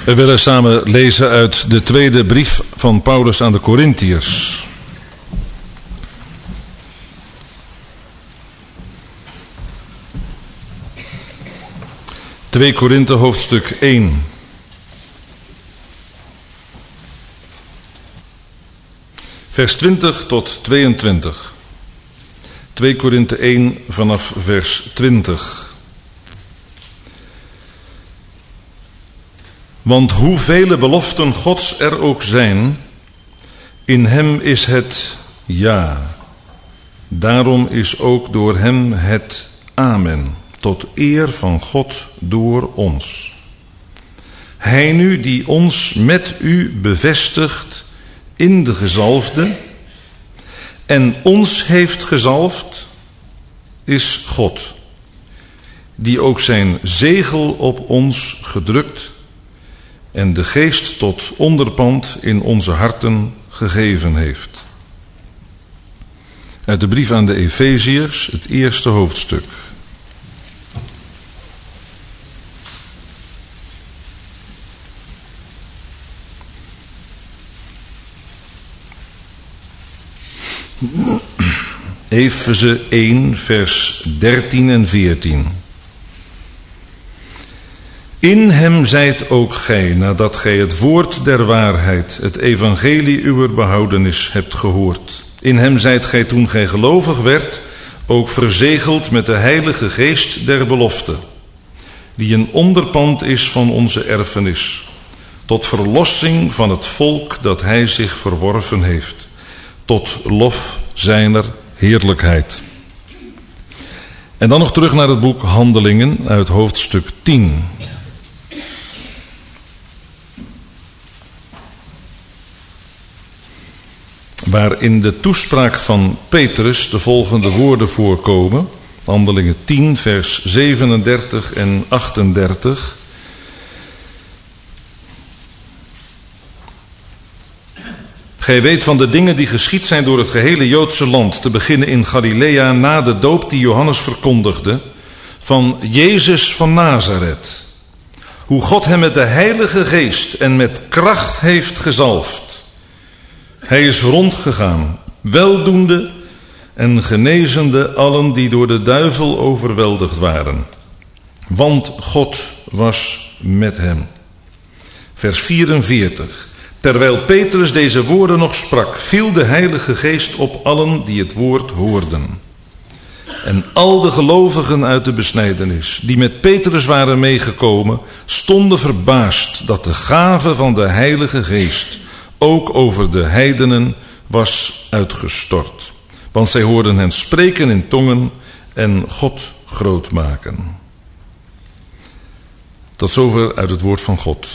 We willen samen lezen uit de tweede brief van Paulus aan de Korintiërs. Twee Korinthe hoofdstuk 1. Vers 20 tot 22. 2 Korinthe 1 vanaf vers 20. Want hoeveel beloften Gods er ook zijn, in hem is het ja. Daarom is ook door hem het amen, tot eer van God door ons. Hij nu die ons met u bevestigt in de gezalfde en ons heeft gezalfd, is God, die ook zijn zegel op ons gedrukt en de geest tot onderpand in onze harten gegeven heeft. Uit de brief aan de Efeziërs, het eerste hoofdstuk. Efeze 1, vers 13 en 14. In hem zijt ook gij, nadat gij het woord der waarheid, het evangelie uwer behoudenis, hebt gehoord. In hem zijt gij, toen gij gelovig werd, ook verzegeld met de heilige geest der belofte, die een onderpand is van onze erfenis, tot verlossing van het volk dat hij zich verworven heeft, tot lof zijner heerlijkheid. En dan nog terug naar het boek Handelingen uit hoofdstuk 10. Waar in de toespraak van Petrus de volgende woorden voorkomen. Handelingen 10, vers 37 en 38. Gij weet van de dingen die geschied zijn door het gehele Joodse land, te beginnen in Galilea na de doop die Johannes verkondigde, van Jezus van Nazareth. Hoe God hem met de Heilige Geest en met kracht heeft gezalfd. Hij is rondgegaan, weldoende en genezende allen die door de duivel overweldigd waren. Want God was met hem. Vers 44. Terwijl Petrus deze woorden nog sprak, viel de Heilige Geest op allen die het woord hoorden. En al de gelovigen uit de besnijdenis, die met Petrus waren meegekomen, stonden verbaasd dat de gave van de Heilige Geest ook over de heidenen was uitgestort. Want zij hoorden hen spreken in tongen en God groot maken. Tot zover uit het woord van God.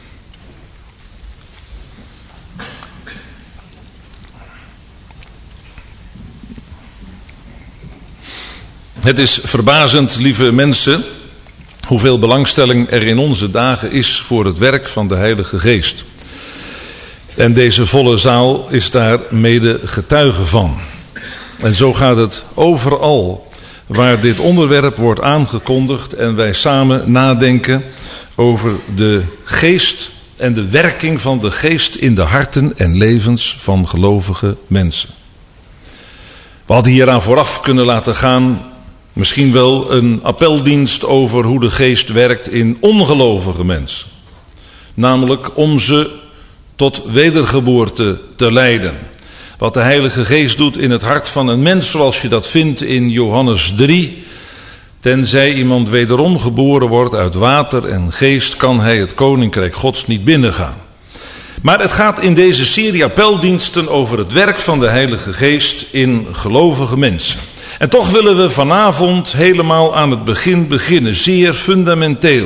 Het is verbazend, lieve mensen, hoeveel belangstelling er in onze dagen is voor het werk van de Heilige Geest. En deze volle zaal is daar mede getuige van. En zo gaat het overal waar dit onderwerp wordt aangekondigd en wij samen nadenken over de geest en de werking van de geest in de harten en levens van gelovige mensen. We hadden hieraan vooraf kunnen laten gaan misschien wel een appeldienst over hoe de geest werkt in ongelovige mensen. Namelijk om ze tot wedergeboorte te leiden. Wat de Heilige Geest doet in het hart van een mens, zoals je dat vindt in Johannes 3. Tenzij iemand wederom geboren wordt uit water en geest, kan hij het koninkrijk Gods niet binnengaan. Maar het gaat in deze serie appeldiensten over het werk van de Heilige Geest in gelovige mensen. En toch willen we vanavond helemaal aan het begin beginnen, zeer fundamenteel.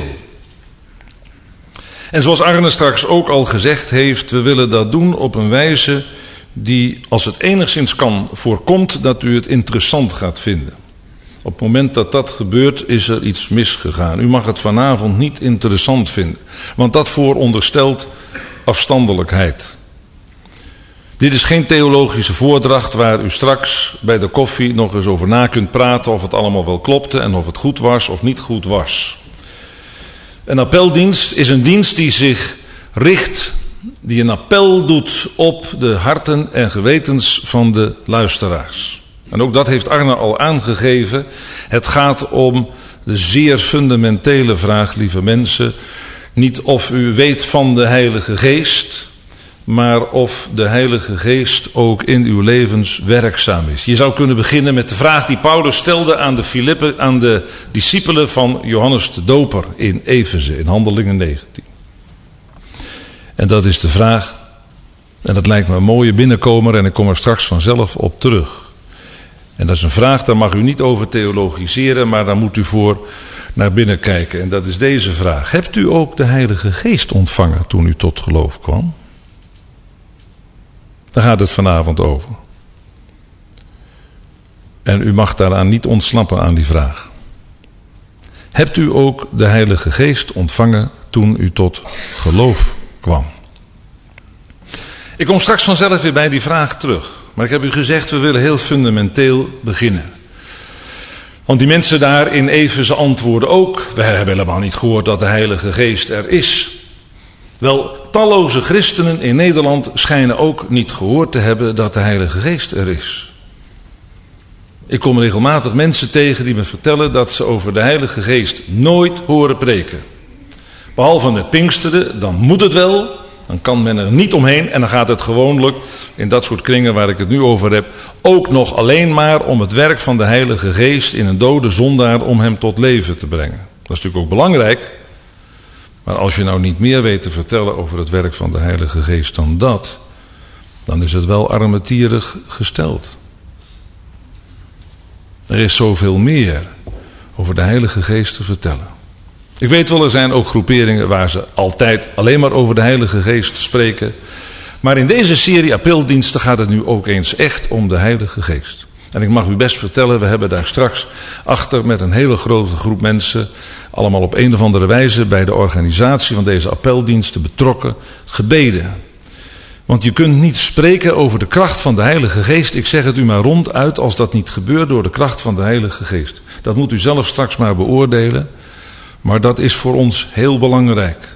En zoals Arne straks ook al gezegd heeft, we willen dat doen op een wijze die, als het enigszins kan, voorkomt dat u het interessant gaat vinden. Op het moment dat dat gebeurt, is er iets misgegaan. U mag het vanavond niet interessant vinden, want dat vooronderstelt afstandelijkheid. Dit is geen theologische voordracht waar u straks bij de koffie nog eens over na kunt praten of het allemaal wel klopte en of het goed was of niet goed was. Een appeldienst is een dienst die zich richt, die een appel doet op de harten en gewetens van de luisteraars. En ook dat heeft Arne al aangegeven. Het gaat om de zeer fundamentele vraag, lieve mensen. Niet of u weet van de Heilige Geest, maar of de Heilige Geest ook in uw levens werkzaam is. Je zou kunnen beginnen met de vraag die Paulus stelde aan de discipelen van Johannes de Doper in Efeze, in Handelingen 19. En dat is de vraag, en dat lijkt me een mooie binnenkomer en ik kom er straks vanzelf op terug. En dat is een vraag, daar mag u niet over theologiseren, maar daar moet u voor naar binnen kijken. En dat is deze vraag. Hebt u ook de Heilige Geest ontvangen toen u tot geloof kwam? Daar gaat het vanavond over. En u mag daaraan niet ontsnappen aan die vraag. Hebt u ook de Heilige Geest ontvangen toen u tot geloof kwam? Ik kom straks vanzelf weer bij die vraag terug. Maar ik heb u gezegd, we willen heel fundamenteel beginnen. Want die mensen daar in Efeze antwoorden ook. We hebben helemaal niet gehoord dat de Heilige Geest er is. Wel, talloze christenen in Nederland schijnen ook niet gehoord te hebben dat de Heilige Geest er is. Ik kom regelmatig mensen tegen die me vertellen dat ze over de Heilige Geest nooit horen preken. Behalve met Pinksteren, dan moet het wel. Dan kan men er niet omheen en dan gaat het gewoonlijk, in dat soort kringen waar ik het nu over heb, ook nog alleen maar om het werk van de Heilige Geest in een dode zondaar om hem tot leven te brengen. Dat is natuurlijk ook belangrijk, maar als je nou niet meer weet te vertellen over het werk van de Heilige Geest dan dat, dan is het wel armetierig gesteld. Er is zoveel meer over de Heilige Geest te vertellen. Ik weet wel, er zijn ook groeperingen waar ze altijd alleen maar over de Heilige Geest spreken. Maar in deze serie appeldiensten gaat het nu ook eens echt om de Heilige Geest. En ik mag u best vertellen, we hebben daar straks achter met een hele grote groep mensen, allemaal op een of andere wijze bij de organisatie van deze appeldiensten betrokken, gebeden. Want je kunt niet spreken over de kracht van de Heilige Geest. Ik zeg het u maar ronduit als dat niet gebeurt door de kracht van de Heilige Geest. Dat moet u zelf straks maar beoordelen. Maar dat is voor ons heel belangrijk.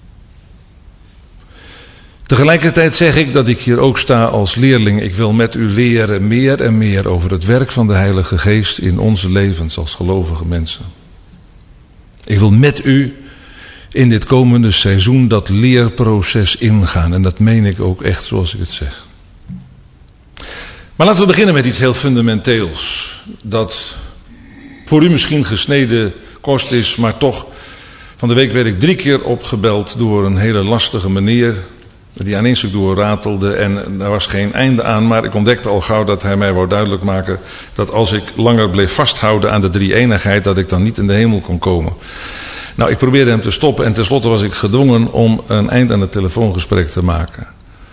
Tegelijkertijd zeg ik dat ik hier ook sta als leerling. Ik wil met u leren meer en meer over het werk van de Heilige Geest in onze levens als gelovige mensen. Ik wil met u in dit komende seizoen dat leerproces ingaan. En dat meen ik ook echt zoals ik het zeg. Maar laten we beginnen met iets heel fundamenteels. Dat voor u misschien gesneden kost is, maar toch. Van de week werd ik 3 keer opgebeld door een hele lastige meneer die aan één stuk doorratelde en daar was geen einde aan. Maar ik ontdekte al gauw dat hij mij wou duidelijk maken dat als ik langer bleef vasthouden aan de drie-eenigheid, dat ik dan niet in de hemel kon komen. Nou, ik probeerde hem te stoppen en tenslotte was ik gedwongen om een eind aan het telefoongesprek te maken.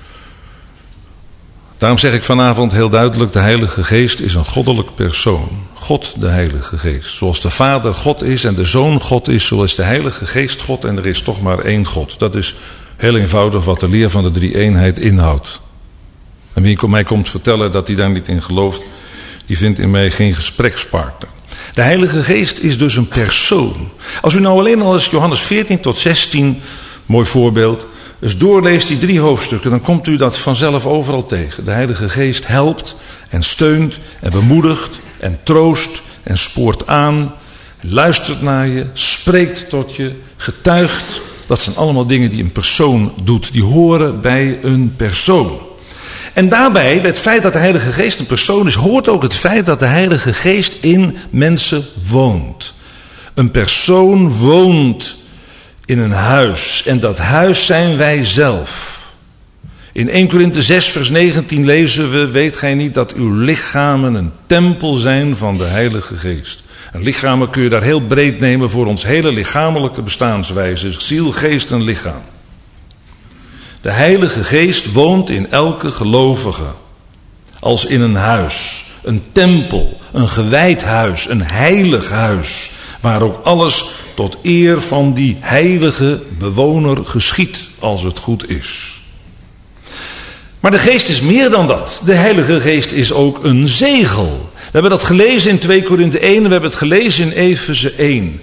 Daarom zeg ik vanavond heel duidelijk, de Heilige Geest is een goddelijk persoon. God, de Heilige Geest. Zoals de Vader God is en de Zoon God is, zo is de Heilige Geest God en er is toch maar één God. Dat is heel eenvoudig wat de leer van de drie-eenheid inhoudt. En wie mij komt vertellen dat hij daar niet in gelooft, die vindt in mij geen gesprekspartner. De Heilige Geest is dus een persoon. Als u nou alleen al eens Johannes 14 tot 16, mooi voorbeeld, dus doorleest die 3 hoofdstukken, dan komt u dat vanzelf overal tegen. De Heilige Geest helpt en steunt en bemoedigt en troost en spoort aan, luistert naar je, spreekt tot je, getuigt. Dat zijn allemaal dingen die een persoon doet, die horen bij een persoon. En daarbij, bij het feit dat de Heilige Geest een persoon is, hoort ook het feit dat de Heilige Geest in mensen woont. Een persoon woont in een huis en dat huis zijn wij zelf. In 1 Korinthe 6 vers 19 lezen we, weet gij niet dat uw lichamen een tempel zijn van de Heilige Geest. En lichamen kun je daar heel breed nemen voor ons hele lichamelijke bestaanswijze, ziel, geest en lichaam. De Heilige Geest woont in elke gelovige als in een huis, een tempel, een gewijd huis, een heilig huis, waar ook alles tot eer van die heilige bewoner geschiet als het goed is. Maar de Geest is meer dan dat. De Heilige Geest is ook een zegel. We hebben dat gelezen in 2 Korinthe 1 en we hebben het gelezen in Efeze 1.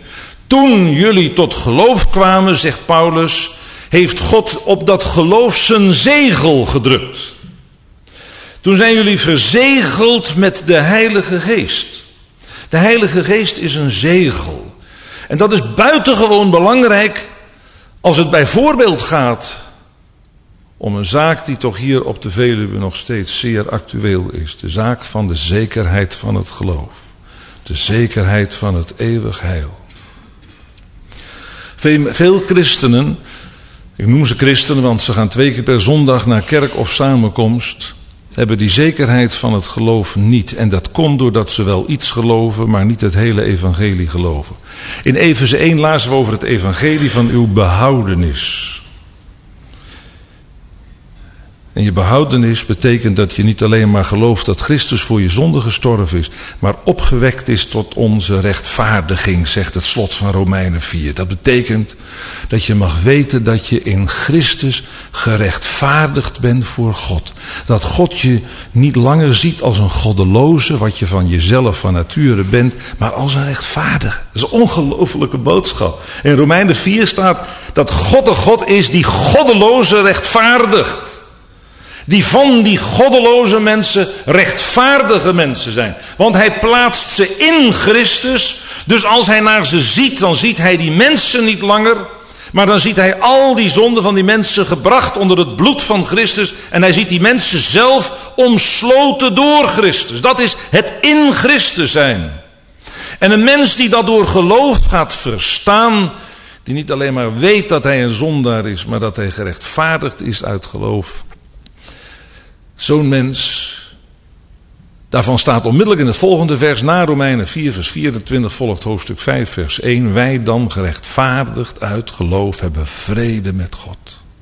Toen jullie tot geloof kwamen, zegt Paulus, heeft God op dat geloof zijn zegel gedrukt. Toen zijn jullie verzegeld met de Heilige Geest. De Heilige Geest is een zegel. En dat is buitengewoon belangrijk als het bijvoorbeeld gaat om een zaak die toch hier op de Veluwe nog steeds zeer actueel is. De zaak van de zekerheid van het geloof. De zekerheid van het eeuwig heil. Veel christenen, ik noem ze christenen want ze gaan 2 keer per zondag naar kerk of samenkomst, hebben die zekerheid van het geloof niet. En dat komt doordat ze wel iets geloven, maar niet het hele evangelie geloven. In Efeze 1 lazen we over het evangelie van uw behoudenis. En je behoudenis betekent dat je niet alleen maar gelooft dat Christus voor je zonde gestorven is, maar opgewekt is tot onze rechtvaardiging, zegt het slot van Romeinen 4. Dat betekent dat je mag weten dat je in Christus gerechtvaardigd bent voor God. Dat God je niet langer ziet als een goddeloze, wat je van jezelf van nature bent, maar als een rechtvaardige. Dat is een ongelofelijke boodschap. In Romeinen 4 staat dat God de God is die goddeloze rechtvaardigt. Die van die goddeloze mensen rechtvaardige mensen zijn. Want hij plaatst ze in Christus. Dus als hij naar ze ziet, dan ziet hij die mensen niet langer. Maar dan ziet hij al die zonden van die mensen gebracht onder het bloed van Christus. En hij ziet die mensen zelf omsloten door Christus. Dat is het in Christus zijn. En een mens die dat door geloof gaat verstaan, die niet alleen maar weet dat hij een zondaar is, maar dat hij gerechtvaardigd is uit geloof. Zo'n mens, daarvan staat onmiddellijk in het volgende vers, na Romeinen 4 vers 24 volgt hoofdstuk 5 vers 1. Wij dan gerechtvaardigd uit geloof hebben vrede met God.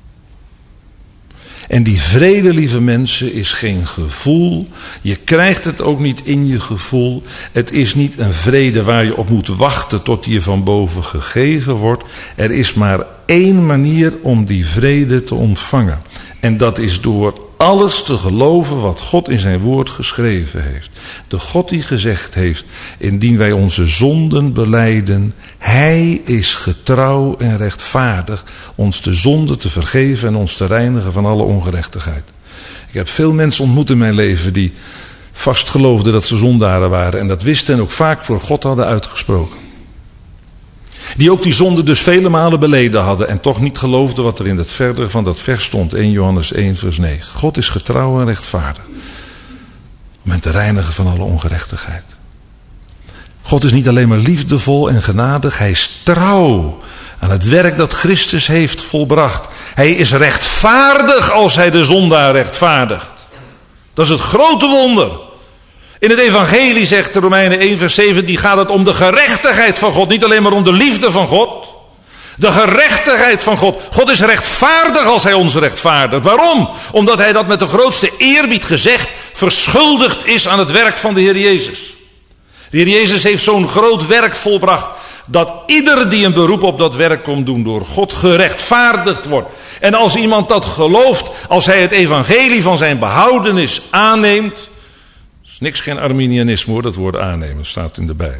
En die vrede, lieve mensen, is geen gevoel. Je krijgt het ook niet in je gevoel. Het is niet een vrede waar je op moet wachten tot die je van boven gegeven wordt. Er is maar één manier om die vrede te ontvangen. En dat is door alles te geloven wat God in zijn woord geschreven heeft. De God die gezegd heeft, indien wij onze zonden belijden, hij is getrouw en rechtvaardig ons de zonde te vergeven en ons te reinigen van alle ongerechtigheid. Ik heb veel mensen ontmoet in mijn leven die vast geloofden dat ze zondaren waren en dat wisten en ook vaak voor God hadden uitgesproken. Die ook die zonde dus vele malen beleden hadden en toch niet geloofden wat er in het verdere van dat vers stond. 1 Johannes 1 vers 9. God is getrouw en rechtvaardig om hen te reinigen van alle ongerechtigheid. God is niet alleen maar liefdevol en genadig, hij is trouw aan het werk dat Christus heeft volbracht. Hij is rechtvaardig als hij de zondaar rechtvaardigt. Dat is het grote wonder. In het evangelie zegt de Romeinen 1 vers 17 gaat het om de gerechtigheid van God. Niet alleen maar om de liefde van God. De gerechtigheid van God. God is rechtvaardig als hij ons rechtvaardigt. Waarom? Omdat hij dat met de grootste eerbied gezegd verschuldigd is aan het werk van de Heer Jezus. De Heer Jezus heeft zo'n groot werk volbracht dat ieder die een beroep op dat werk komt doen door God gerechtvaardigd wordt. En als iemand dat gelooft, als hij het evangelie van zijn behoudenis aanneemt, is niks geen Arminianisme hoor, dat woord aannemen staat in de Bijbel.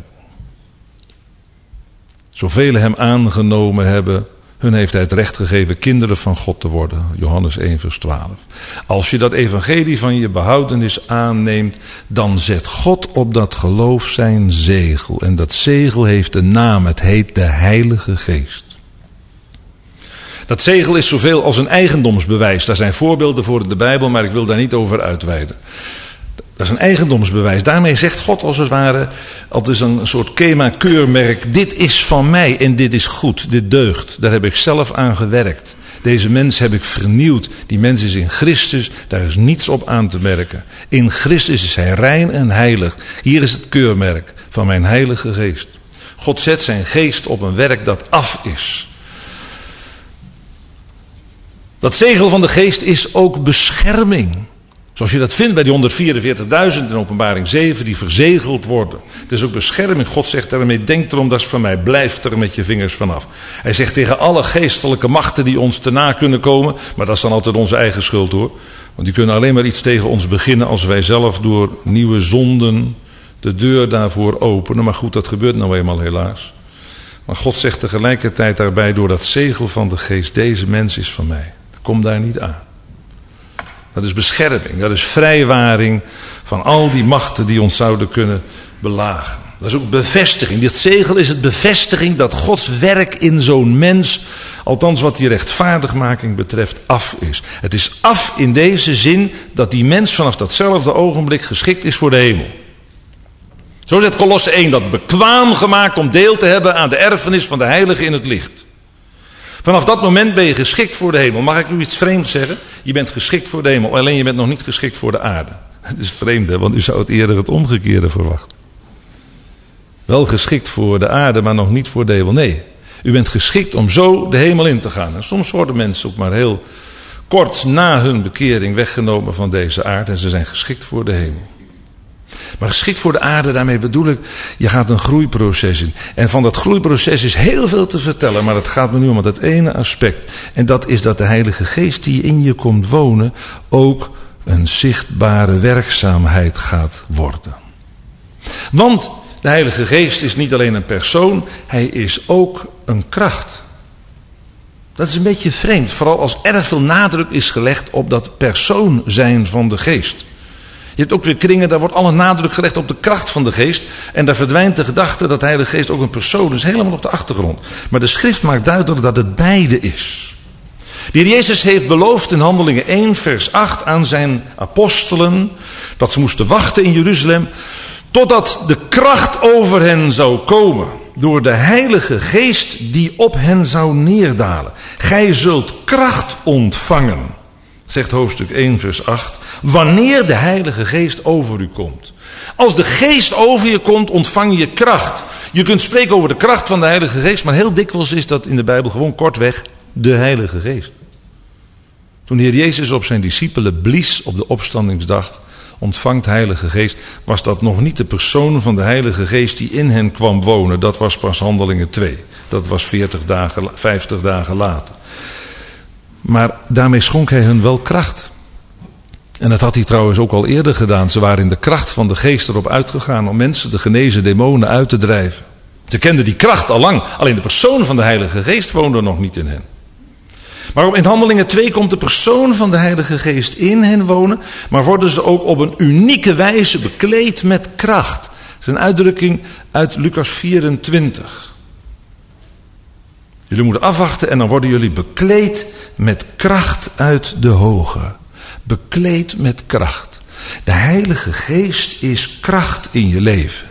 Zoveel hem aangenomen hebben, hun heeft hij het recht gegeven kinderen van God te worden. Johannes 1 vers 12. Als je dat evangelie van je behoudenis aanneemt, dan zet God op dat geloof zijn zegel. En dat zegel heeft een naam, het heet de Heilige Geest. Dat zegel is zoveel als een eigendomsbewijs. Daar zijn voorbeelden voor in de Bijbel, maar ik wil daar niet over uitweiden. Dat is een eigendomsbewijs. Daarmee zegt God als het ware, het is een soort KEMA-keurmerk. Dit is van mij en dit is goed, dit deugt. Daar heb ik zelf aan gewerkt. Deze mens heb ik vernieuwd. Die mens is in Christus, daar is niets op aan te merken. In Christus is hij rein en heilig. Hier is het keurmerk van mijn Heilige Geest. God zet zijn geest op een werk dat af is. Dat zegel van de geest is ook bescherming. Zoals je dat vindt bij die 144.000 in Openbaring 7 die verzegeld worden. Het is ook bescherming. God zegt daarmee, denk erom, dat is van mij. Blijf er met je vingers vanaf. Hij zegt tegen alle geestelijke machten die ons te na kunnen komen. Maar dat is dan altijd onze eigen schuld hoor. Want die kunnen alleen maar iets tegen ons beginnen als wij zelf door nieuwe zonden de deur daarvoor openen. Maar goed, dat gebeurt nou eenmaal helaas. Maar God zegt tegelijkertijd daarbij, door dat zegel van de geest, deze mens is van mij. Kom daar niet aan. Dat is bescherming, dat is vrijwaring van al die machten die ons zouden kunnen belagen. Dat is ook bevestiging. Dit zegel is het bevestiging dat Gods werk in zo'n mens, althans wat die rechtvaardigmaking betreft, af is. Het is af in deze zin dat die mens vanaf datzelfde ogenblik geschikt is voor de hemel. Zo zegt Kolosse 1, dat bekwaam gemaakt om deel te hebben aan de erfenis van de heiligen in het licht. Vanaf dat moment ben je geschikt voor de hemel. Mag ik u iets vreemds zeggen? Je bent geschikt voor de hemel, alleen je bent nog niet geschikt voor de aarde. Dat is vreemd, hè? Want u zou het eerder het omgekeerde verwachten. Wel geschikt voor de aarde, maar nog niet voor de hemel. Nee, u bent geschikt om zo de hemel in te gaan. En soms worden mensen ook maar heel kort na hun bekering weggenomen van deze aarde. En ze zijn geschikt voor de hemel. Maar geschikt voor de aarde, daarmee bedoel ik, je gaat een groeiproces in. En van dat groeiproces is heel veel te vertellen, maar het gaat me nu om het ene aspect. En dat is dat de Heilige Geest die in je komt wonen ook een zichtbare werkzaamheid gaat worden. Want de Heilige Geest is niet alleen een persoon, hij is ook een kracht. Dat is een beetje vreemd, vooral als erg veel nadruk is gelegd op dat persoon zijn van de Geest. Je hebt ook weer kringen, daar wordt alle nadruk gelegd op de kracht van de geest. En daar verdwijnt de gedachte dat de Heilige Geest ook een persoon is, helemaal op de achtergrond. Maar de schrift maakt duidelijk dat het beide is. De Heer Jezus heeft beloofd in Handelingen 1 vers 8 aan zijn apostelen dat ze moesten wachten in Jeruzalem totdat de kracht over hen zou komen door de Heilige Geest die op hen zou neerdalen. Gij zult kracht ontvangen, zegt hoofdstuk 1 vers 8, wanneer de Heilige Geest over u komt. Als de Geest over je komt, ontvang je kracht. Je kunt spreken over de kracht van de Heilige Geest, maar heel dikwijls is dat in de Bijbel gewoon kortweg de Heilige Geest. Toen de Heer Jezus op zijn discipelen blies op de opstandingsdag, ontvangt de Heilige Geest, was dat nog niet de persoon van de Heilige Geest die in hen kwam wonen. Dat was pas Handelingen 2. Dat was 50 dagen later. Maar daarmee schonk hij hun wel kracht. En dat had hij trouwens ook al eerder gedaan. Ze waren in de kracht van de Geest erop uitgegaan om mensen te genezen, demonen uit te drijven. Ze kenden die kracht al lang. Alleen de persoon van de Heilige Geest woonde nog niet in hen. Maar in Handelingen 2 komt de persoon van de Heilige Geest in hen wonen. Maar worden ze ook op een unieke wijze bekleed met kracht. Dat is een uitdrukking uit Lucas 24. Jullie moeten afwachten en dan worden jullie bekleed met kracht uit de hoge. Bekleed met kracht. De Heilige Geest is kracht in je leven.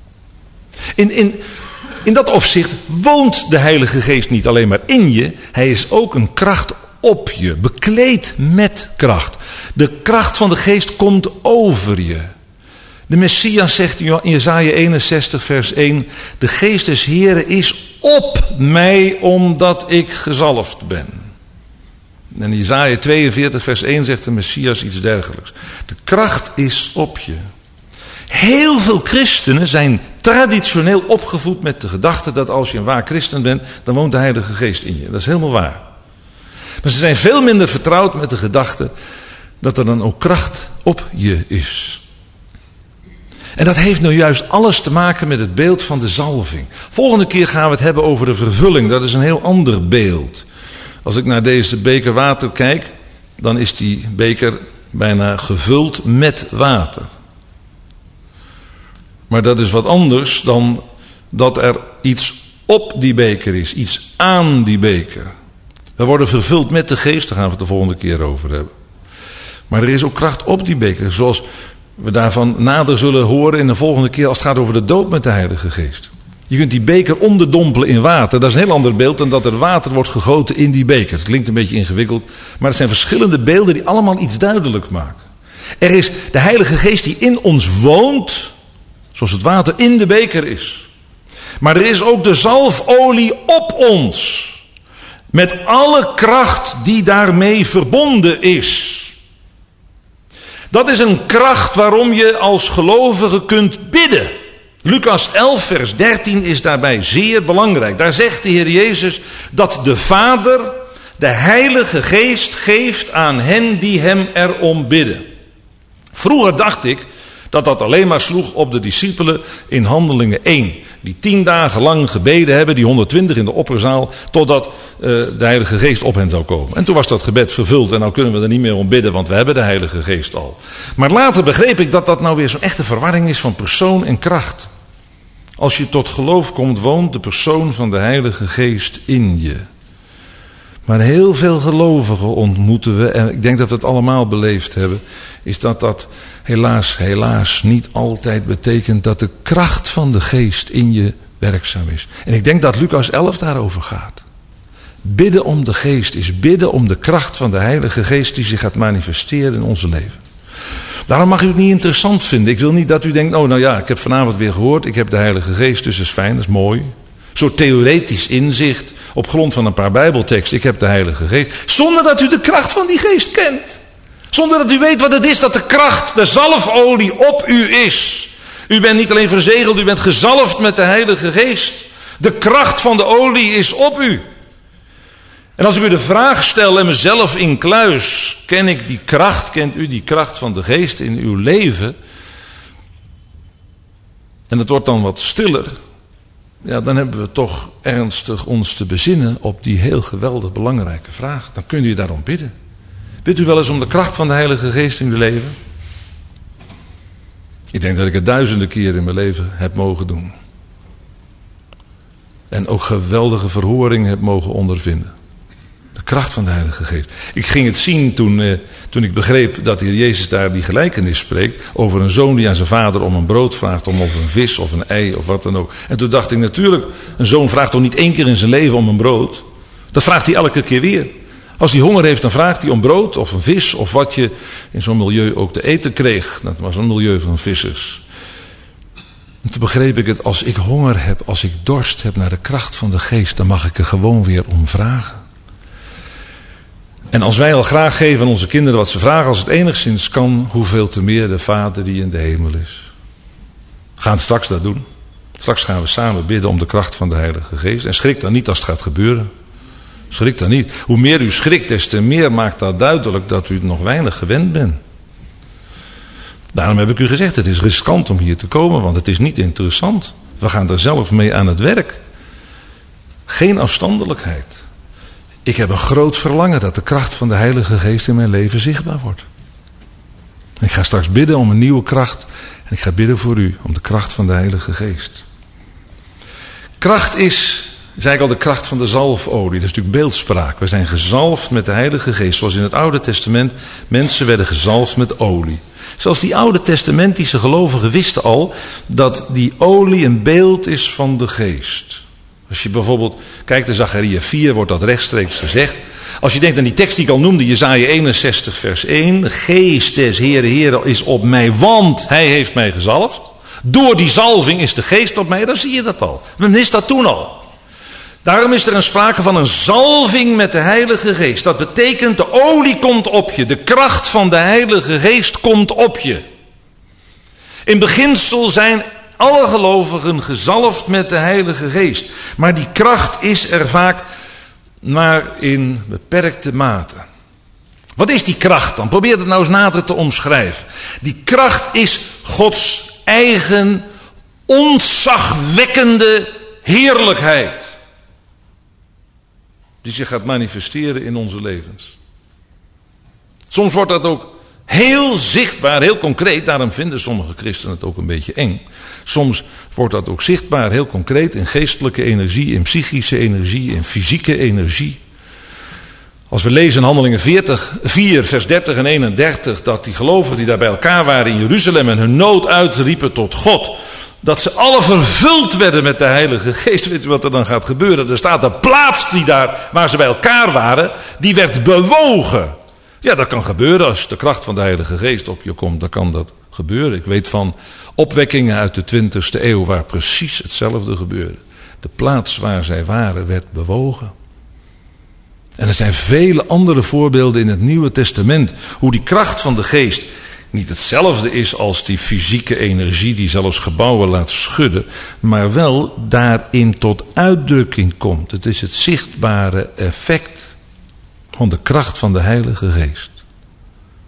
In dat opzicht woont de Heilige Geest niet alleen maar in je. Hij is ook een kracht op je. Bekleed met kracht. De kracht van de Geest komt over je. De Messias zegt in Jesaja 61 vers 1. De Geest des Heren is op mij omdat ik gezalfd ben. En Jesaja 42 vers 1 zegt de Messias iets dergelijks. De kracht is op je. Heel veel christenen zijn traditioneel opgevoed met de gedachte dat als je een waar christen bent, dan woont de Heilige Geest in je. Dat is helemaal waar. Maar ze zijn veel minder vertrouwd met de gedachte dat er dan ook kracht op je is. En dat heeft nou juist alles te maken met het beeld van de zalving. Volgende keer gaan we het hebben over de vervulling. Dat is een heel ander beeld. Als ik naar deze beker water kijk, dan is die beker bijna gevuld met water. Maar dat is wat anders dan dat er iets op die beker is, iets aan die beker. We worden vervuld met de Geest, daar gaan we het de volgende keer over hebben. Maar er is ook kracht op die beker, zoals we daarvan nader zullen horen in de volgende keer als het gaat over de doop met de Heilige Geest. Je kunt die beker onderdompelen in water. Dat is een heel ander beeld dan dat er water wordt gegoten in die beker. Het klinkt een beetje ingewikkeld, maar het zijn verschillende beelden die allemaal iets duidelijk maken. Er is de Heilige Geest die in ons woont, zoals het water in de beker is. Maar er is ook de zalfolie op ons. Met alle kracht die daarmee verbonden is. Dat is een kracht waarom je als gelovige kunt bidden. Lucas 11 vers 13 is daarbij zeer belangrijk. Daar zegt de Heer Jezus dat de Vader de Heilige Geest geeft aan hen die hem erom bidden. Vroeger dacht ik Dat alleen maar sloeg op de discipelen in Handelingen 1. Die 10 dagen lang gebeden hebben, die 120 in de opperzaal, totdat de Heilige Geest op hen zou komen. En toen was dat gebed vervuld en nou kunnen we er niet meer om bidden, want we hebben de Heilige Geest al. Maar later begreep ik dat dat nou weer zo'n echte verwarring is van persoon en kracht. Als je tot geloof komt, woont de persoon van de Heilige Geest in je. Maar heel veel gelovigen ontmoeten we, en ik denk dat we het allemaal beleefd hebben, is dat helaas niet altijd betekent dat de kracht van de Geest in je werkzaam is. En ik denk dat Lucas 11 daarover gaat. Bidden om de Geest is bidden om de kracht van de Heilige Geest die zich gaat manifesteren in onze leven. Daarom mag u het niet interessant vinden. Ik wil niet dat u denkt, nou ja, ik heb vanavond weer gehoord, ik heb de Heilige Geest, dus dat is fijn, dat is mooi. Zo'n theoretisch inzicht op grond van een paar Bijbelteksten, ik heb de Heilige Geest. Zonder dat u de kracht van die Geest kent. Zonder dat u weet wat het is dat de kracht, de zalfolie op u is. U bent niet alleen verzegeld, u bent gezalfd met de Heilige Geest. De kracht van de olie is op u. En als ik u de vraag stel en mezelf inkluis, ken ik die kracht, kent u die kracht van de Geest in uw leven? En het wordt dan wat stiller. Ja, dan hebben we toch ernstig ons te bezinnen op die heel geweldig belangrijke vraag. Dan kunt u daarom bidden. Bidt u wel eens om de kracht van de Heilige Geest in uw leven? Ik denk dat ik het duizenden keren in mijn leven heb mogen doen. En ook geweldige verhoringen heb mogen ondervinden. De kracht van de Heilige Geest. Ik ging het zien toen ik begreep dat de Heer Jezus daar die gelijkenis spreekt. Over een zoon die aan zijn vader om een brood vraagt. Of een vis of een ei of wat dan ook. En toen dacht ik natuurlijk, een zoon vraagt toch niet 1 keer in zijn leven om een brood. Dat vraagt hij elke keer weer. Als hij honger heeft, dan vraagt hij om brood of een vis. Of wat je in zo'n milieu ook te eten kreeg. Dat was een milieu van vissers. En toen begreep ik het, als ik honger heb, als ik dorst heb naar de kracht van de Geest. Dan mag ik er gewoon weer om vragen. En als wij al graag geven aan onze kinderen wat ze vragen, als het enigszins kan, hoeveel te meer de Vader die in de hemel is. We gaan straks dat doen. Straks gaan we samen bidden om de kracht van de Heilige Geest. En schrik dan niet als het gaat gebeuren. Schrik dan niet. Hoe meer u schrikt, des te meer maakt dat duidelijk dat u nog weinig gewend bent. Daarom heb ik u gezegd, het is riskant om hier te komen, want het is niet interessant. We gaan er zelf mee aan het werk. Geen afstandelijkheid. Ik heb een groot verlangen dat de kracht van de Heilige Geest in mijn leven zichtbaar wordt. Ik ga straks bidden om een nieuwe kracht. En ik ga bidden voor u om de kracht van de Heilige Geest. Kracht is al de kracht van de zalfolie. Dat is natuurlijk beeldspraak. We zijn gezalfd met de Heilige Geest. Zoals in het Oude Testament mensen werden gezalfd met olie. Zelfs die Oude Testamentische gelovigen wisten al dat die olie een beeld is van de Geest. Als je bijvoorbeeld kijkt in Zacharia 4, wordt dat rechtstreeks gezegd. Als je denkt aan die tekst die ik al noemde, Jesaja 61 vers 1. De Geest des Heere is op mij, want Hij heeft mij gezalfd. Door die zalving is de Geest op mij, dan zie je dat al. Men wist dat toen al. Daarom is er een sprake van een zalving met de Heilige Geest. Dat betekent de olie komt op je. De kracht van de Heilige Geest komt op je. In beginsel zijn alle gelovigen gezalfd met de Heilige Geest. Maar die kracht is er vaak maar in beperkte mate. Wat is die kracht dan? Probeer het nou eens nader te omschrijven. Die kracht is Gods eigen ontzagwekkende heerlijkheid. Die zich gaat manifesteren in onze levens. Soms wordt dat ook heel zichtbaar, heel concreet. Daarom vinden sommige christenen het ook een beetje eng. Soms wordt dat ook zichtbaar, heel concreet in geestelijke energie, in psychische energie, in fysieke energie. Als we lezen in Handelingen 4 vers 30 en 31... dat die gelovigen die daar bij elkaar waren in Jeruzalem en hun nood uitriepen tot God, dat ze alle vervuld werden met de Heilige Geest. Weet u wat er dan gaat gebeuren? Er staat de plaats die daar, waar ze bij elkaar waren, die werd bewogen. Ja, dat kan gebeuren als de kracht van de Heilige Geest op je komt. Dan kan dat gebeuren. Ik weet van opwekkingen uit de 20e eeuw waar precies hetzelfde gebeurde. De plaats waar zij waren werd bewogen. En er zijn vele andere voorbeelden in het Nieuwe Testament. Hoe die kracht van de Geest niet hetzelfde is als die fysieke energie die zelfs gebouwen laat schudden. Maar wel daarin tot uitdrukking komt. Het is het zichtbare effect van de kracht van de Heilige Geest.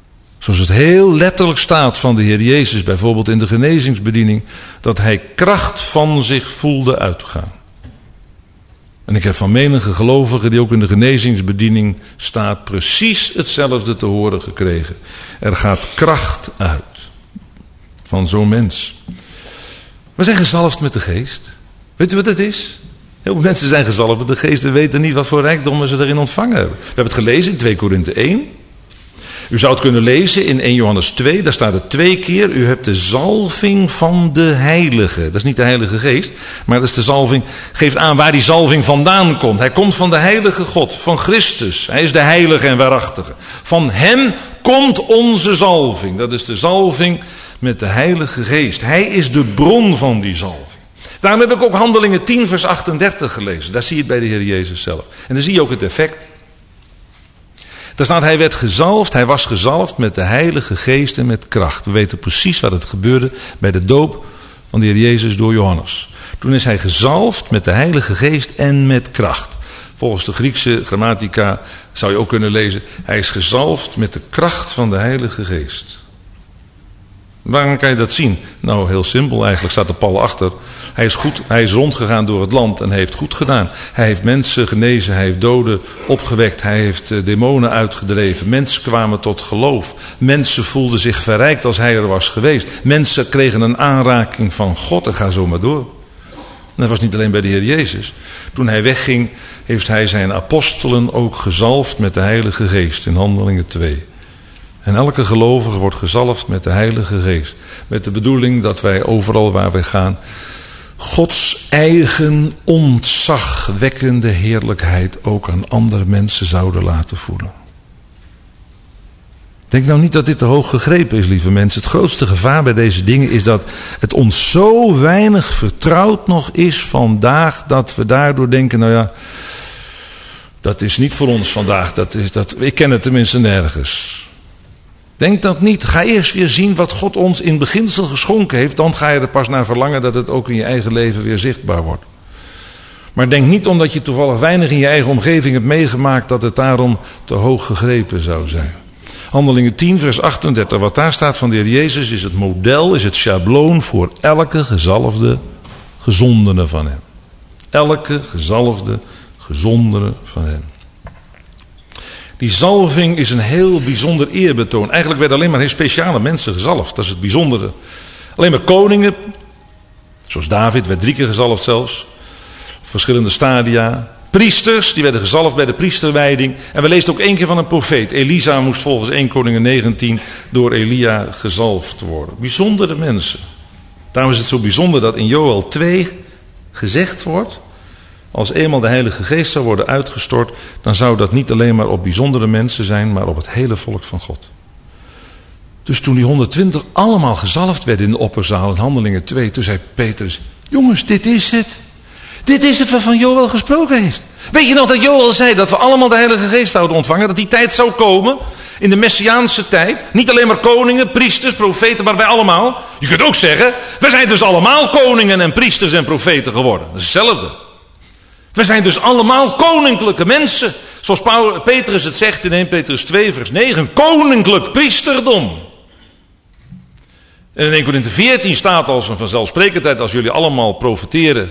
Zoals het heel letterlijk staat van de Heer Jezus, bijvoorbeeld in de genezingsbediening, dat hij kracht van zich voelde uitgaan. En ik heb van menige gelovigen die ook in de genezingsbediening staat, precies hetzelfde te horen gekregen. Er gaat kracht uit van zo'n mens. We zijn gezalfd met de geest. Weet u wat het is? Heel veel mensen zijn gezalfd met de geest en weten niet wat voor rijkdommen ze erin ontvangen hebben. We hebben het gelezen in 2 Korinthe 1. U zou het kunnen lezen in 1 Johannes 2, daar staat het 2 keer. U hebt de zalving van de Heilige. Dat is niet de Heilige Geest, maar dat is de zalving. Geeft aan waar die zalving vandaan komt. Hij komt van de Heilige God, van Christus. Hij is de Heilige en waarachtige. Van hem komt onze zalving. Dat is de zalving met de Heilige Geest. Hij is de bron van die zalving. Daarom heb ik ook Handelingen 10 vers 38 gelezen. Daar zie je het bij de Heer Jezus zelf. En dan zie je ook het effect. Daar staat, hij werd gezalfd, hij was gezalfd met de Heilige Geest en met kracht. We weten precies wat het gebeurde bij de doop van de Heer Jezus door Johannes. Toen is hij gezalfd met de Heilige Geest en met kracht. Volgens de Griekse grammatica zou je ook kunnen lezen, hij is gezalfd met de kracht van de Heilige Geest. Waarom kan je dat zien? Nou, heel simpel eigenlijk, staat er pal achter. Hij is rondgegaan door het land en heeft goed gedaan. Hij heeft mensen genezen, hij heeft doden opgewekt, hij heeft demonen uitgedreven. Mensen kwamen tot geloof. Mensen voelden zich verrijkt als hij er was geweest. Mensen kregen een aanraking van God en ga zo maar door. En dat was niet alleen bij de Heer Jezus. Toen hij wegging, heeft hij zijn apostelen ook gezalfd met de Heilige Geest in Handelingen 2. En elke gelovige wordt gezalfd met de Heilige Geest. Met de bedoeling dat wij overal waar we gaan Gods eigen ontzagwekkende heerlijkheid ook aan andere mensen zouden laten voelen. Denk nou niet dat dit te hoog gegrepen is, lieve mensen. Het grootste gevaar bij deze dingen is dat het ons zo weinig vertrouwd nog is vandaag, dat we daardoor denken, nou ja, dat is niet voor ons vandaag. Ik ken het tenminste nergens. Denk dat niet. Ga eerst weer zien wat God ons in beginsel geschonken heeft. Dan ga je er pas naar verlangen dat het ook in je eigen leven weer zichtbaar wordt. Maar denk niet omdat je toevallig weinig in je eigen omgeving hebt meegemaakt, dat het daarom te hoog gegrepen zou zijn. Handelingen 10 vers 38. Wat daar staat van de Heer Jezus is het model, is het schabloon voor elke gezalfde gezondene van hem. Elke gezalfde gezondene van hem. Die zalving is een heel bijzonder eerbetoon. Eigenlijk werden alleen maar heel speciale mensen gezalfd. Dat is het bijzondere. Alleen maar koningen, zoals David, werd 3 keer gezalfd zelfs. Verschillende stadia. Priesters, die werden gezalfd bij de priesterwijding. En we lezen ook 1 keer van een profeet. Elisa moest volgens 1 Koningen 19 door Elia gezalfd worden. Bijzondere mensen. Daarom is het zo bijzonder dat in Joël 2 gezegd wordt, als eenmaal de Heilige Geest zou worden uitgestort, dan zou dat niet alleen maar op bijzondere mensen zijn, maar op het hele volk van God. Dus toen die 120 allemaal gezalfd werden in de opperzaal in Handelingen 2, toen zei Petrus, jongens, dit is het. Dit is het waarvan Joël gesproken heeft. Weet je nog dat Joël zei dat we allemaal de Heilige Geest zouden ontvangen, dat die tijd zou komen, in de Messiaanse tijd. Niet alleen maar koningen, priesters, profeten, maar wij allemaal. Je kunt ook zeggen, we zijn dus allemaal koningen en priesters en profeten geworden. Dat is hetzelfde. We zijn dus allemaal koninklijke mensen. Zoals Petrus het zegt in 1 Petrus 2 vers 9. Koninklijk priesterdom. En in 1 Korinthe 14 staat als een vanzelfsprekendheid, als jullie allemaal profeteren.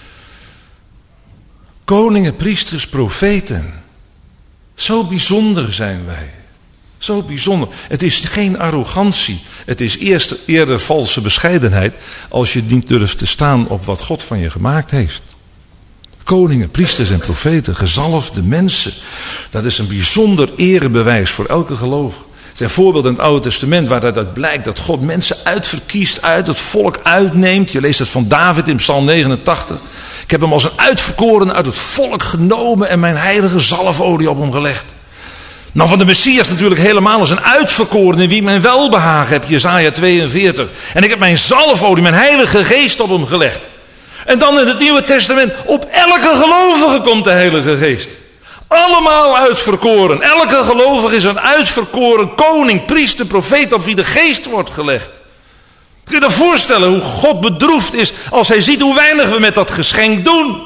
Koningen, priesters, profeten. Zo bijzonder zijn wij. Zo bijzonder. Het is geen arrogantie. Het is eerder valse bescheidenheid als je niet durft te staan op wat God van je gemaakt heeft. Koningen, priesters en profeten, gezalfde mensen. Dat is een bijzonder erebewijs voor elke gelovige. Er zijn voorbeelden in het Oude Testament waar dat blijkt, dat God mensen uitverkiest, uit het volk uitneemt. Je leest het van David in Psalm 89. Ik heb hem als een uitverkoren uit het volk genomen en mijn heilige zalfolie op hem gelegd. Nou, van de Messias natuurlijk helemaal als een uitverkoren in wie mijn welbehagen heb, Jesaja 42. En ik heb mijn zalfolie, mijn heilige geest op hem gelegd. En dan in het Nieuwe Testament, op elke gelovige komt de Heilige Geest. Allemaal uitverkoren. Elke gelovige is een uitverkoren koning, priester, profeet op wie de geest wordt gelegd. Kun je je voorstellen hoe God bedroefd is als hij ziet hoe weinig we met dat geschenk doen.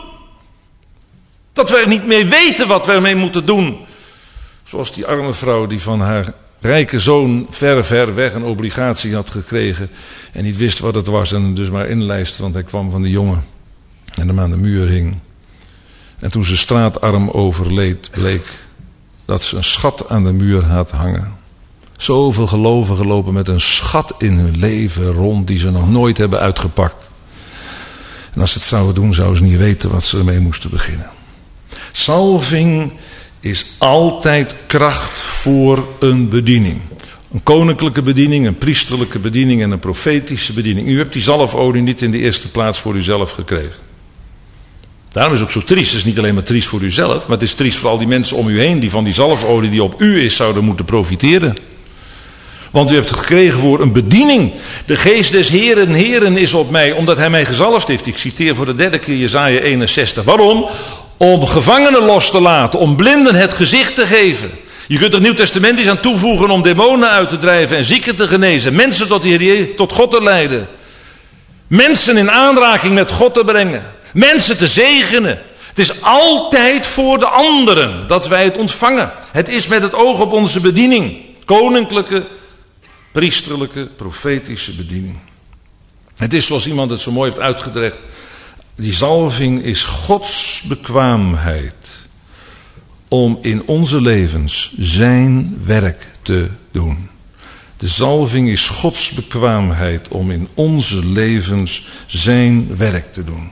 Dat we er niet meer weten wat we ermee moeten doen. Zoals die arme vrouw die van haar rijke zoon ver weg een obligatie had gekregen en niet wist wat het was en dus maar inlijst, want hij kwam van de jongen en hem aan de muur hing. En toen zijn straatarm overleed, bleek dat ze een schat aan de muur had hangen. Zoveel gelovigen lopen met een schat in hun leven rond die ze nog nooit hebben uitgepakt. En als ze het zouden doen, zouden ze niet weten wat ze ermee moesten beginnen. Zalving is altijd kracht voor een bediening. Een koninklijke bediening, een priesterlijke bediening en een profetische bediening. U hebt die zalfolie niet in de eerste plaats voor uzelf gekregen. Daarom is het ook zo triest. Het is niet alleen maar triest voor uzelf, maar het is triest voor al die mensen om u heen die van die zalfolie die op u is zouden moeten profiteren. Want u hebt het gekregen voor een bediening. De geest des Heren is op mij, omdat hij mij gezalfd heeft. Ik citeer voor de 3e keer Jesaja 61. Waarom? Om gevangenen los te laten, om blinden het gezicht te geven. Je kunt er Nieuw Testament iets aan toevoegen om demonen uit te drijven en zieken te genezen. Mensen tot God te leiden. Mensen in aanraking met God te brengen. Mensen te zegenen. Het is altijd voor de anderen dat wij het ontvangen. Het is met het oog op onze bediening. Koninklijke, priesterlijke, profetische bediening. Het is zoals iemand het zo mooi heeft uitgedrukt. Die zalving is Gods bekwaamheid om in onze levens zijn werk te doen. De zalving is Gods bekwaamheid om in onze levens zijn werk te doen.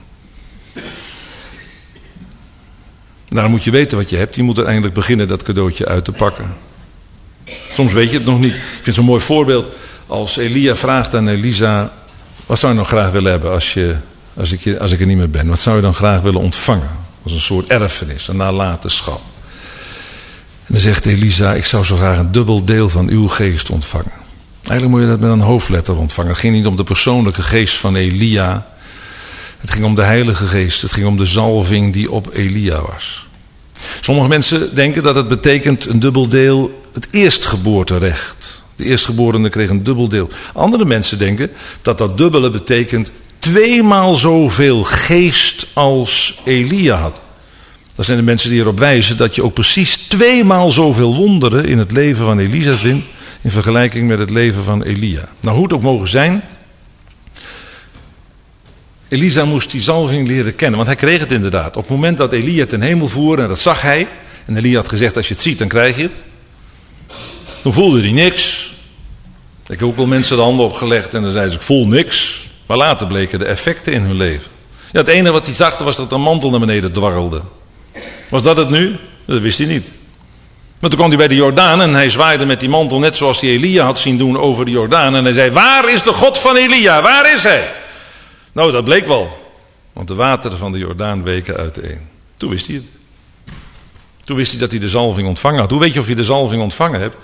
Nou, dan moet je weten wat je hebt. Je moet uiteindelijk beginnen dat cadeautje uit te pakken. Soms weet je het nog niet. Ik vind het zo'n mooi voorbeeld. Als Elia vraagt aan Elisa: wat zou je nog graag willen hebben als ik er niet meer ben? Wat zou je dan graag willen ontvangen? Als een soort erfenis, een nalatenschap. En dan zegt Elisa: ik zou zo graag een dubbel deel van uw geest ontvangen. Eigenlijk moet je dat met een hoofdletter ontvangen. Het ging niet om de persoonlijke geest van Elia. Het ging om de Heilige Geest. Het ging om de zalving die op Elia was. Sommige mensen denken dat het betekent een dubbel deel, het eerstgeboorterecht. De eerstgeborene kreeg een dubbel deel. Andere mensen denken dat dat dubbele betekent 2 maal zoveel geest als Elia had. Dat zijn de mensen die erop wijzen dat je ook precies 2 maal zoveel wonderen in het leven van Elisa vindt in vergelijking met het leven van Elia. Nou, hoe het ook mogen zijn, Elisa moest die zalving leren kennen, want hij kreeg het inderdaad. Op het moment dat Elia ten hemel voerde, en dat zag hij, en Elia had gezegd: als je het ziet, dan krijg je het. Toen voelde hij niks. Ik heb ook wel mensen de handen opgelegd en dan zeiden ze: ik voel niks. Maar later bleken de effecten in hun leven. Ja, het enige wat hij zag was dat een mantel naar beneden dwarrelde. Was dat het nu? Dat wist hij niet. Maar toen kwam hij bij de Jordaan en hij zwaaide met die mantel net zoals hij Elia had zien doen over de Jordaan. En hij zei: waar is de God van Elia? Waar is hij? Nou, dat bleek wel. Want de wateren van de Jordaan weken uiteen. Toen wist hij het. Toen wist hij dat hij de zalving ontvangen had. Hoe weet je of je de zalving ontvangen hebt?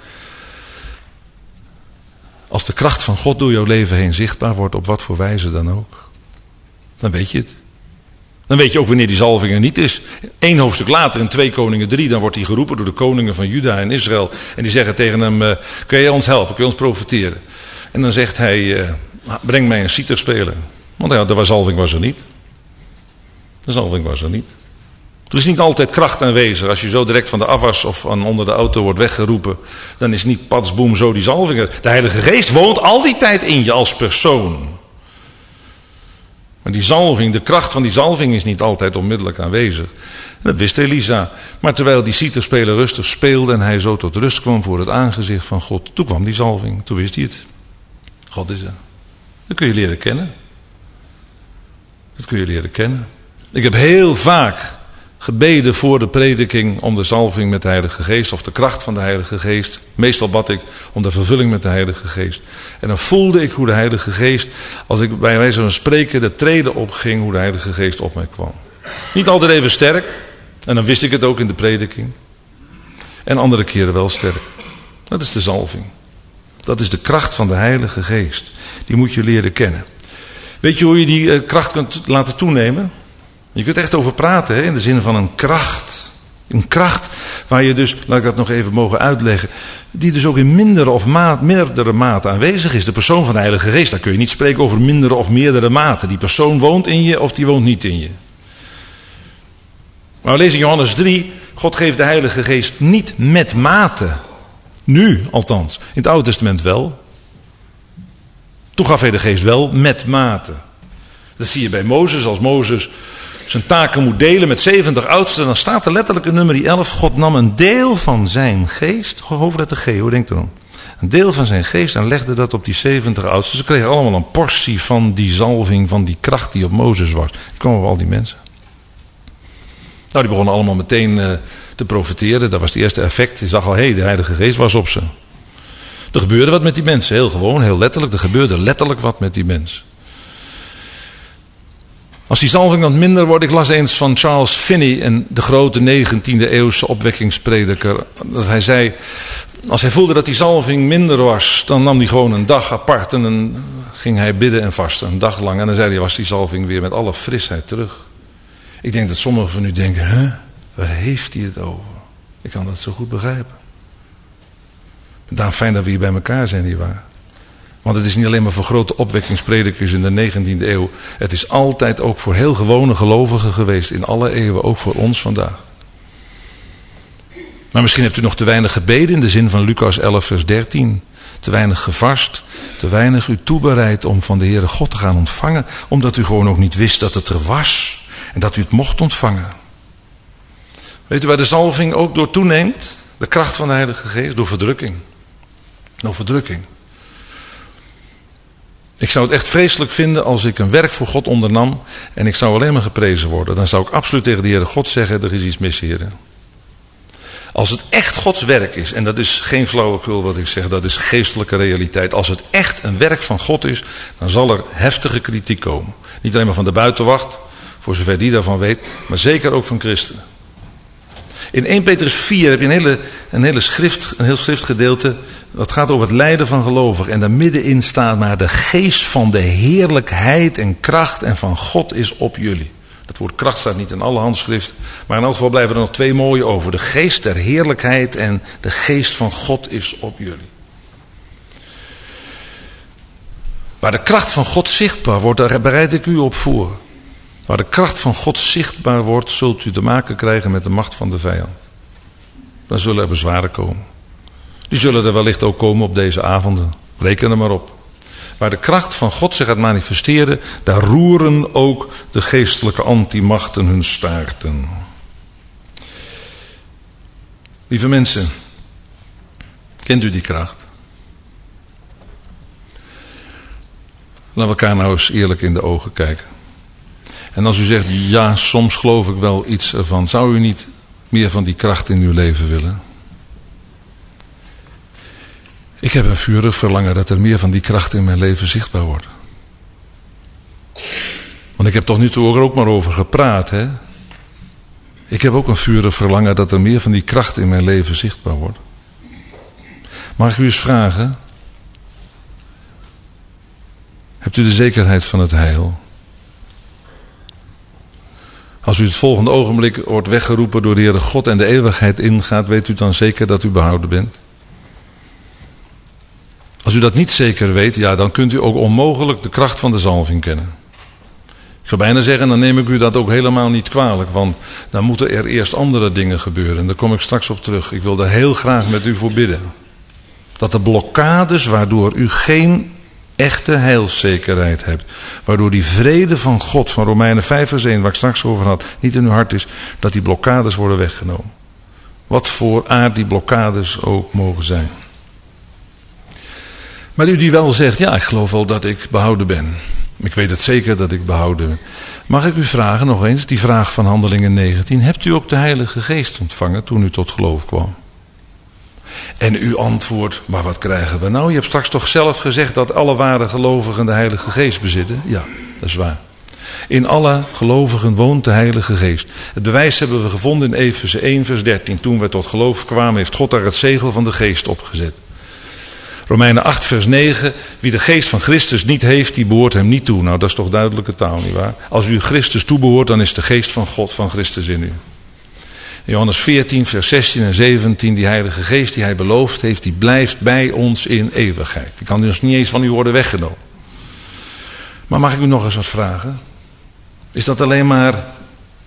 Als de kracht van God door jouw leven heen zichtbaar wordt, op wat voor wijze dan ook. Dan weet je het. Dan weet je ook wanneer die zalving er niet is. 1 hoofdstuk later, in 2 Koningen 3, dan wordt hij geroepen door de koningen van Juda en Israël. En die zeggen tegen hem: kun je ons helpen, kun je ons profiteren? En dan zegt hij: breng mij een citerspeler. Want de zalving was er niet. De zalving was er niet. Er is niet altijd kracht aanwezig. Als je zo direct van de afwas of van onder de auto wordt weggeroepen, dan is niet patsboom zo die zalving. De Heilige Geest woont al die tijd in je als persoon. Maar die zalving, de kracht van die zalving is niet altijd onmiddellijk aanwezig. En dat wist Elisa. Maar terwijl die citerspeler rustig speelde en hij zo tot rust kwam voor het aangezicht van God, toen kwam die zalving. Toen wist hij het. God is er. Dat kun je leren kennen. Dat kun je leren kennen. Ik heb heel vaak gebeden voor de prediking om de zalving met de Heilige Geest, of de kracht van de Heilige Geest. Meestal bad ik om de vervulling met de Heilige Geest. En dan voelde ik hoe de Heilige Geest, als ik bij wijze van spreken de treden opging, hoe de Heilige Geest op mij kwam. Niet altijd even sterk, en dan wist ik het ook in de prediking. En andere keren wel sterk. Dat is de zalving. Dat is de kracht van de Heilige Geest. Die moet je leren kennen. Weet je hoe je die kracht kunt laten toenemen? Je kunt echt over praten, hè, in de zin van een kracht. Een kracht waar je dus, laat ik dat nog even mogen uitleggen, die dus ook in mindere of meerdere mate aanwezig is. De persoon van de Heilige Geest, daar kun je niet spreken over mindere of meerdere mate. Die persoon woont in je of die woont niet in je. Maar we lezen in Johannes 3, God geeft de Heilige Geest niet met mate. Nu althans. In het Oude Testament wel. Toen gaf hij de geest wel met mate. Dat zie je bij Mozes. Als Mozes zijn taken moet delen met 70 oudsten, dan staat er letterlijk in nummer 11. God nam een deel van zijn geest. Hoofdletter G, hoe denkt u dan? Een deel van zijn geest en legde dat op die 70 oudsten. Ze kregen allemaal een portie van die zalving, van die kracht die op Mozes was. Die kwam op al die mensen. Nou, die begonnen allemaal meteen te profiteren. Dat was het eerste effect. Je zag al, de Heilige Geest was op ze. Er gebeurde wat met die mensen. Heel gewoon, heel letterlijk. Er gebeurde letterlijk wat met die mensen. Als die zalving wat minder wordt. Ik las eens van Charles Finney, de grote 19e eeuwse opwekkingsprediker. Dat hij zei, als hij voelde dat die zalving minder was, dan nam hij gewoon een dag apart. En dan ging hij bidden en vasten, een dag lang. En dan zei hij, was die zalving weer met alle frisheid terug. Ik denk dat sommigen van u denken, waar heeft hij het over? Ik kan dat zo goed begrijpen. Daarom fijn dat we hier bij elkaar zijn, nietwaar? Want het is niet alleen maar voor grote opwekkingspredikers in de 19e eeuw. Het is altijd ook voor heel gewone gelovigen geweest. In alle eeuwen, ook voor ons vandaag. Maar misschien hebt u nog te weinig gebeden in de zin van Lucas 11 vers 13. Te weinig gevast. Te weinig u toebereid om van de Heere God te gaan ontvangen. Omdat u gewoon ook niet wist dat het er was. En dat u het mocht ontvangen. Weet u waar de zalving ook door toeneemt? De kracht van de Heilige Geest? Door verdrukking. Door verdrukking. Ik zou het echt vreselijk vinden als ik een werk voor God ondernam en ik zou alleen maar geprezen worden. Dan zou ik absoluut tegen de Heere God zeggen, er is iets mis, Heere. Als het echt Gods werk is, en dat is geen flauwekul wat ik zeg, dat is geestelijke realiteit. Als het echt een werk van God is, dan zal er heftige kritiek komen. Niet alleen maar van de buitenwacht, voor zover die daarvan weet, maar zeker ook van christenen. In 1 Petrus 4 heb je een heel schriftgedeelte. Dat gaat over het lijden van gelovigen. En daar middenin staat maar de geest van de heerlijkheid en kracht en van God is op jullie. Dat woord kracht staat niet in alle handschriften. Maar in elk geval blijven er nog 2 mooie over. De geest der heerlijkheid en de geest van God is op jullie. Waar de kracht van God zichtbaar wordt, daar bereid ik u op voor. Waar de kracht van God zichtbaar wordt, zult u te maken krijgen met de macht van de vijand. Dan zullen er bezwaren komen. Die zullen er wellicht ook komen op deze avonden. Reken er maar op. Waar de kracht van God zich gaat manifesteren, daar roeren ook de geestelijke antimachten hun staarten. Lieve mensen, kent u die kracht? Laten we elkaar nou eens eerlijk in de ogen kijken. En als u zegt, ja, soms geloof ik wel iets ervan. Zou u niet meer van die kracht in uw leven willen? Ik heb een vurig verlangen dat er meer van die kracht in mijn leven zichtbaar wordt. Want ik heb toch nu toe er ook maar over gepraat, hè? Ik heb ook een vurig verlangen dat er meer van die kracht in mijn leven zichtbaar wordt. Mag ik u eens vragen? Hebt u de zekerheid van het heil? Als u het volgende ogenblik wordt weggeroepen door de Heere God en de eeuwigheid ingaat, weet u dan zeker dat u behouden bent? Als u dat niet zeker weet, ja, dan kunt u ook onmogelijk de kracht van de zalving kennen. Ik zou bijna zeggen, dan neem ik u dat ook helemaal niet kwalijk, want dan moeten er eerst andere dingen gebeuren. En daar kom ik straks op terug. Ik wil daar heel graag met u voor bidden. Dat de blokkades waardoor u geen echte heilszekerheid hebt, waardoor die vrede van God, van Romeinen 5 vers 1, waar ik straks over had, niet in uw hart is, dat die blokkades worden weggenomen. Wat voor aard die blokkades ook mogen zijn. Maar u die wel zegt, ja, ik geloof wel dat ik behouden ben. Ik weet het zeker dat ik behouden ben. Mag ik u vragen nog eens, die vraag van Handelingen 19. Hebt u ook de Heilige Geest ontvangen toen u tot geloof kwam? En u antwoordt, maar wat krijgen we nou? Je hebt straks toch zelf gezegd dat alle ware gelovigen de Heilige Geest bezitten? Ja, dat is waar. In alle gelovigen woont de Heilige Geest. Het bewijs hebben we gevonden in Efeze 1 vers 13. Toen we tot geloof kwamen, heeft God daar het zegel van de Geest opgezet. Romeinen 8 vers 9. Wie de geest van Christus niet heeft, die behoort hem niet toe. Nou, dat is toch duidelijke taal, nietwaar? Als u Christus toebehoort, dan is de geest van God, van Christus in u. In Johannes 14 vers 16 en 17. Die Heilige Geest die hij beloofd heeft, die blijft bij ons in eeuwigheid. Die kan dus niet eens van u worden weggenomen. Maar mag ik u nog eens wat vragen? Is dat alleen maar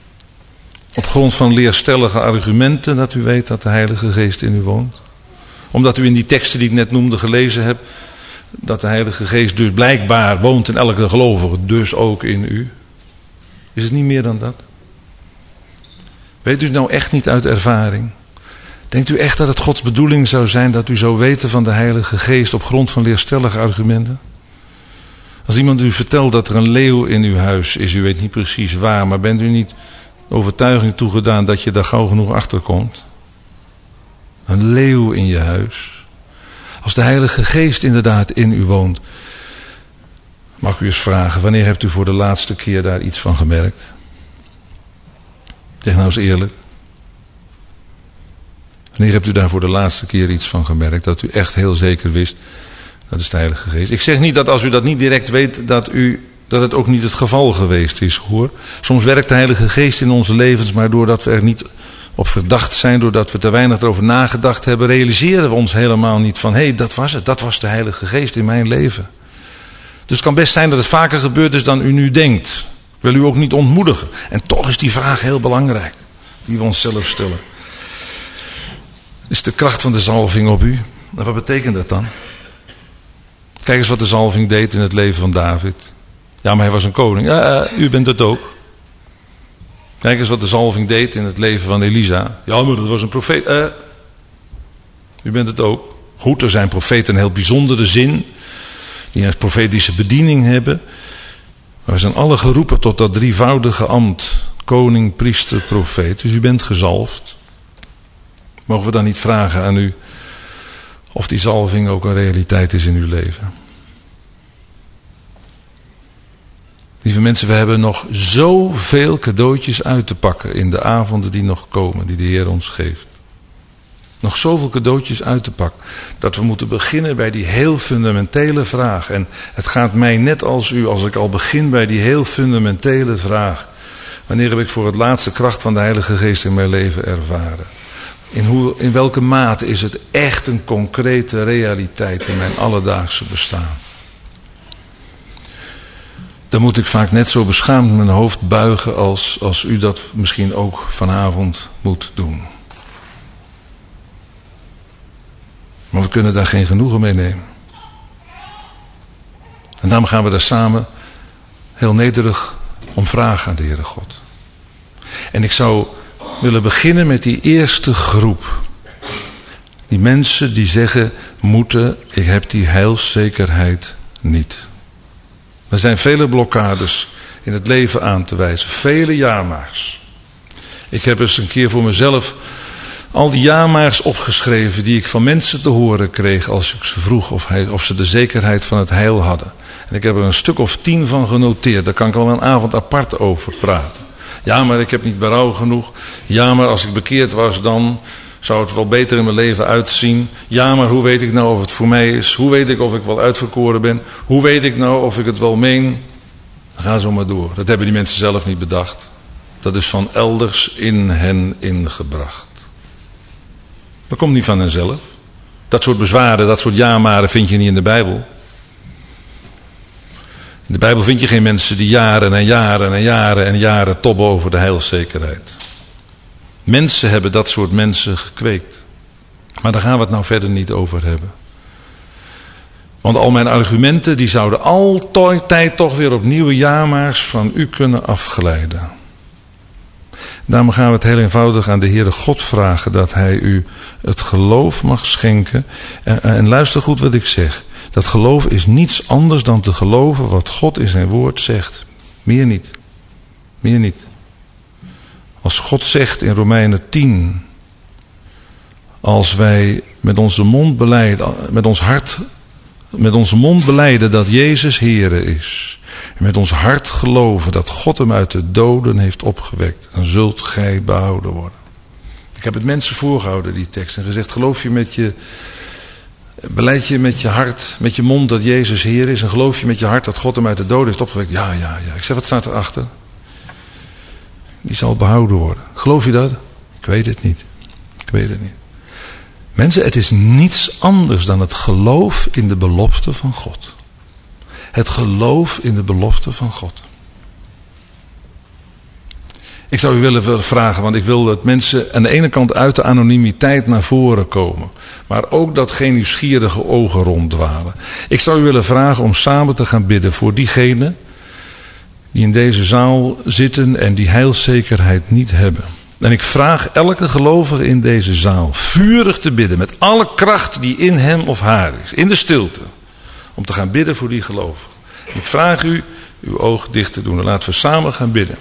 op grond van leerstellige argumenten dat u weet dat de Heilige Geest in u woont? Omdat u in die teksten die ik net noemde gelezen hebt, dat de Heilige Geest dus blijkbaar woont in elke gelovige, dus ook in u. Is het niet meer dan dat? Weet u nou echt niet uit ervaring? Denkt u echt dat het Gods bedoeling zou zijn dat u zou weten van de Heilige Geest op grond van leerstellige argumenten? Als iemand u vertelt dat er een leeuw in uw huis is, u weet niet precies waar, maar bent u niet overtuiging toegedaan dat je daar gauw genoeg achter komt? Een leeuw in je huis. Als de Heilige Geest inderdaad in u woont, mag u eens vragen, wanneer hebt u voor de laatste keer daar iets van gemerkt? Zeg nou eens eerlijk. Wanneer hebt u daar voor de laatste keer iets van gemerkt? Dat u echt heel zeker wist, dat is de Heilige Geest. Ik zeg niet dat als u dat niet direct weet, dat het ook niet het geval geweest is, hoor. Soms werkt de Heilige Geest in onze levens, maar doordat we er niet op verdacht zijn, doordat we te weinig erover nagedacht hebben, realiseren we ons helemaal niet van, hé, dat was het. Dat was de Heilige Geest in mijn leven. Dus het kan best zijn dat het vaker gebeurd is dan u nu denkt. Ik wil u ook niet ontmoedigen. En toch is die vraag heel belangrijk, die we onszelf stellen. Is de kracht van de zalving op u? En wat betekent dat dan? Kijk eens wat de zalving deed in het leven van David. Ja, maar hij was een koning. U bent het ook. Kijk eens wat de zalving deed in het leven van Elisa. Ja, maar dat was een profeet. U bent het ook. Goed, er zijn profeten een heel bijzondere zin, die een profetische bediening hebben. Maar we zijn alle geroepen tot dat drievoudige ambt. Koning, priester, profeet. Dus u bent gezalfd. Mogen we dan niet vragen aan u of die zalving ook een realiteit is in uw leven? Lieve mensen, we hebben nog zoveel cadeautjes uit te pakken in de avonden die nog komen, die de Heer ons geeft. Nog zoveel cadeautjes uit te pakken, dat we moeten beginnen bij die heel fundamentele vraag. En het gaat mij net als u, als ik al begin bij die heel fundamentele vraag. Wanneer heb ik voor het laatst de kracht van de Heilige Geest in mijn leven ervaren? In welke mate is het echt een concrete realiteit in mijn alledaagse bestaan? Dan moet ik vaak net zo beschaamd mijn hoofd buigen als u dat misschien ook vanavond moet doen. Maar we kunnen daar geen genoegen mee nemen. En daarom gaan we daar samen heel nederig om vragen aan de Heere God. En ik zou willen beginnen met die eerste groep. Die mensen die zeggen, ik heb die heilszekerheid niet. Er zijn vele blokkades in het leven aan te wijzen. Vele ja-maars. Ik heb eens een keer voor mezelf al die ja-maars opgeschreven die ik van mensen te horen kreeg als ik ze vroeg of ze de zekerheid van het heil hadden. En ik heb er een stuk of 10 van genoteerd. Daar kan ik wel een avond apart over praten. Ja, maar ik heb niet berouw genoeg. Ja, maar als ik bekeerd was, dan zou het wel beter in mijn leven uitzien. Ja, maar hoe weet ik nou of het voor mij is? Hoe weet ik of ik wel uitverkoren ben? Hoe weet ik nou of ik het wel meen? Ga zo maar door. Dat hebben die mensen zelf niet bedacht. Dat is van elders in hen ingebracht. Dat komt niet van henzelf. Dat soort bezwaren, dat soort ja-maren vind je niet in de Bijbel. In de Bijbel vind je geen mensen die jaren en jaren en jaren en jaren tobben over de heilszekerheid. Mensen hebben dat soort mensen gekweekt. Maar daar gaan we het nou verder niet over hebben. Want al mijn argumenten die zouden altijd toch weer op nieuwe ja-maars van u kunnen afglijden. Daarom gaan we het heel eenvoudig aan de Heere God vragen dat Hij u het geloof mag schenken. En luister goed wat ik zeg. Dat geloof is niets anders dan te geloven wat God in zijn woord zegt. Meer niet. Meer niet. Als God zegt in Romeinen 10. Als wij met onze mond belijden, met onze mond belijden dat Jezus Heere is. En met ons hart geloven dat God hem uit de doden heeft opgewekt. Dan zult gij behouden worden. Ik heb het mensen voorgehouden die tekst. En gezegd, beleid je met je hart, met je mond dat Jezus Heer is. En geloof je met je hart dat God hem uit de doden heeft opgewekt. Ja. Ik zeg, wat staat erachter? Die zal behouden worden. Geloof je dat? Ik weet het niet. Mensen, het is niets anders dan het geloof in de belofte van God. Het geloof in de belofte van God. Ik zou u willen vragen, want ik wil dat mensen aan de ene kant uit de anonimiteit naar voren komen. Maar ook dat geen nieuwsgierige ogen ronddwalen. Ik zou u willen vragen om samen te gaan bidden voor diegenen die in deze zaal zitten en die heilszekerheid niet hebben. En ik vraag elke gelovige in deze zaal vurig te bidden met alle kracht die in hem of haar is. In de stilte. Om te gaan bidden voor die gelovigen. Ik vraag u uw ogen dicht te doen en laten we samen gaan bidden.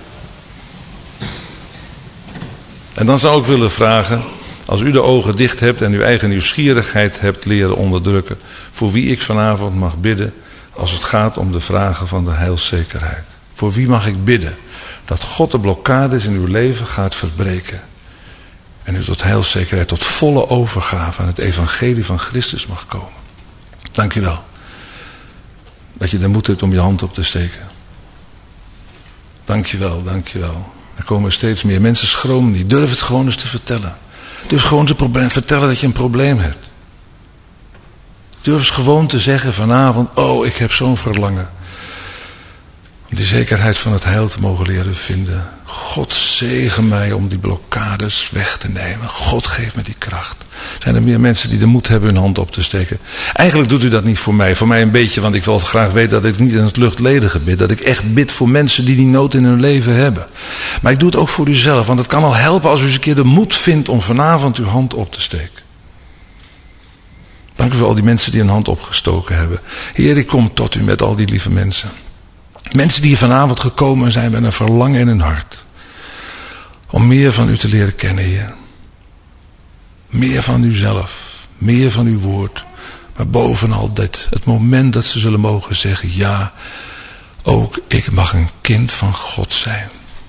En dan zou ik willen vragen, als u de ogen dicht hebt en uw eigen nieuwsgierigheid hebt leren onderdrukken, voor wie ik vanavond mag bidden als het gaat om de vragen van de heilszekerheid. Voor wie mag ik bidden dat God de blokkades in uw leven gaat verbreken en u tot heilszekerheid, tot volle overgave aan het evangelie van Christus mag komen. Dank u wel dat je de moed hebt om je hand op te steken. Dank je wel, dank je wel. Er komen steeds meer mensen schromen niet. Durf het gewoon eens te vertellen. Durf gewoon te vertellen dat je een probleem hebt. Durf eens gewoon te zeggen vanavond, oh, ik heb zo'n verlangen. Om die zekerheid van het heil te mogen leren vinden. God zegen mij om die blokkades weg te nemen. God geeft me die kracht. Zijn er meer mensen die de moed hebben hun hand op te steken? Eigenlijk doet u dat niet voor mij. Voor mij een beetje, want ik wil graag weten dat ik niet in het luchtledige bid. Dat ik echt bid voor mensen die nood in hun leven hebben. Maar ik doe het ook voor uzelf. Want het kan al helpen als u eens een keer de moed vindt om vanavond uw hand op te steken. Dank u voor al die mensen die een hand opgestoken hebben. Heer, ik kom tot u met al die lieve mensen. Mensen die hier vanavond gekomen zijn met een verlangen in hun hart. Om meer van u te leren kennen, Heer. Meer van uzelf. Meer van uw woord. Maar bovenal dit. Het moment dat ze zullen mogen zeggen. Ja, ook ik mag een kind van God zijn.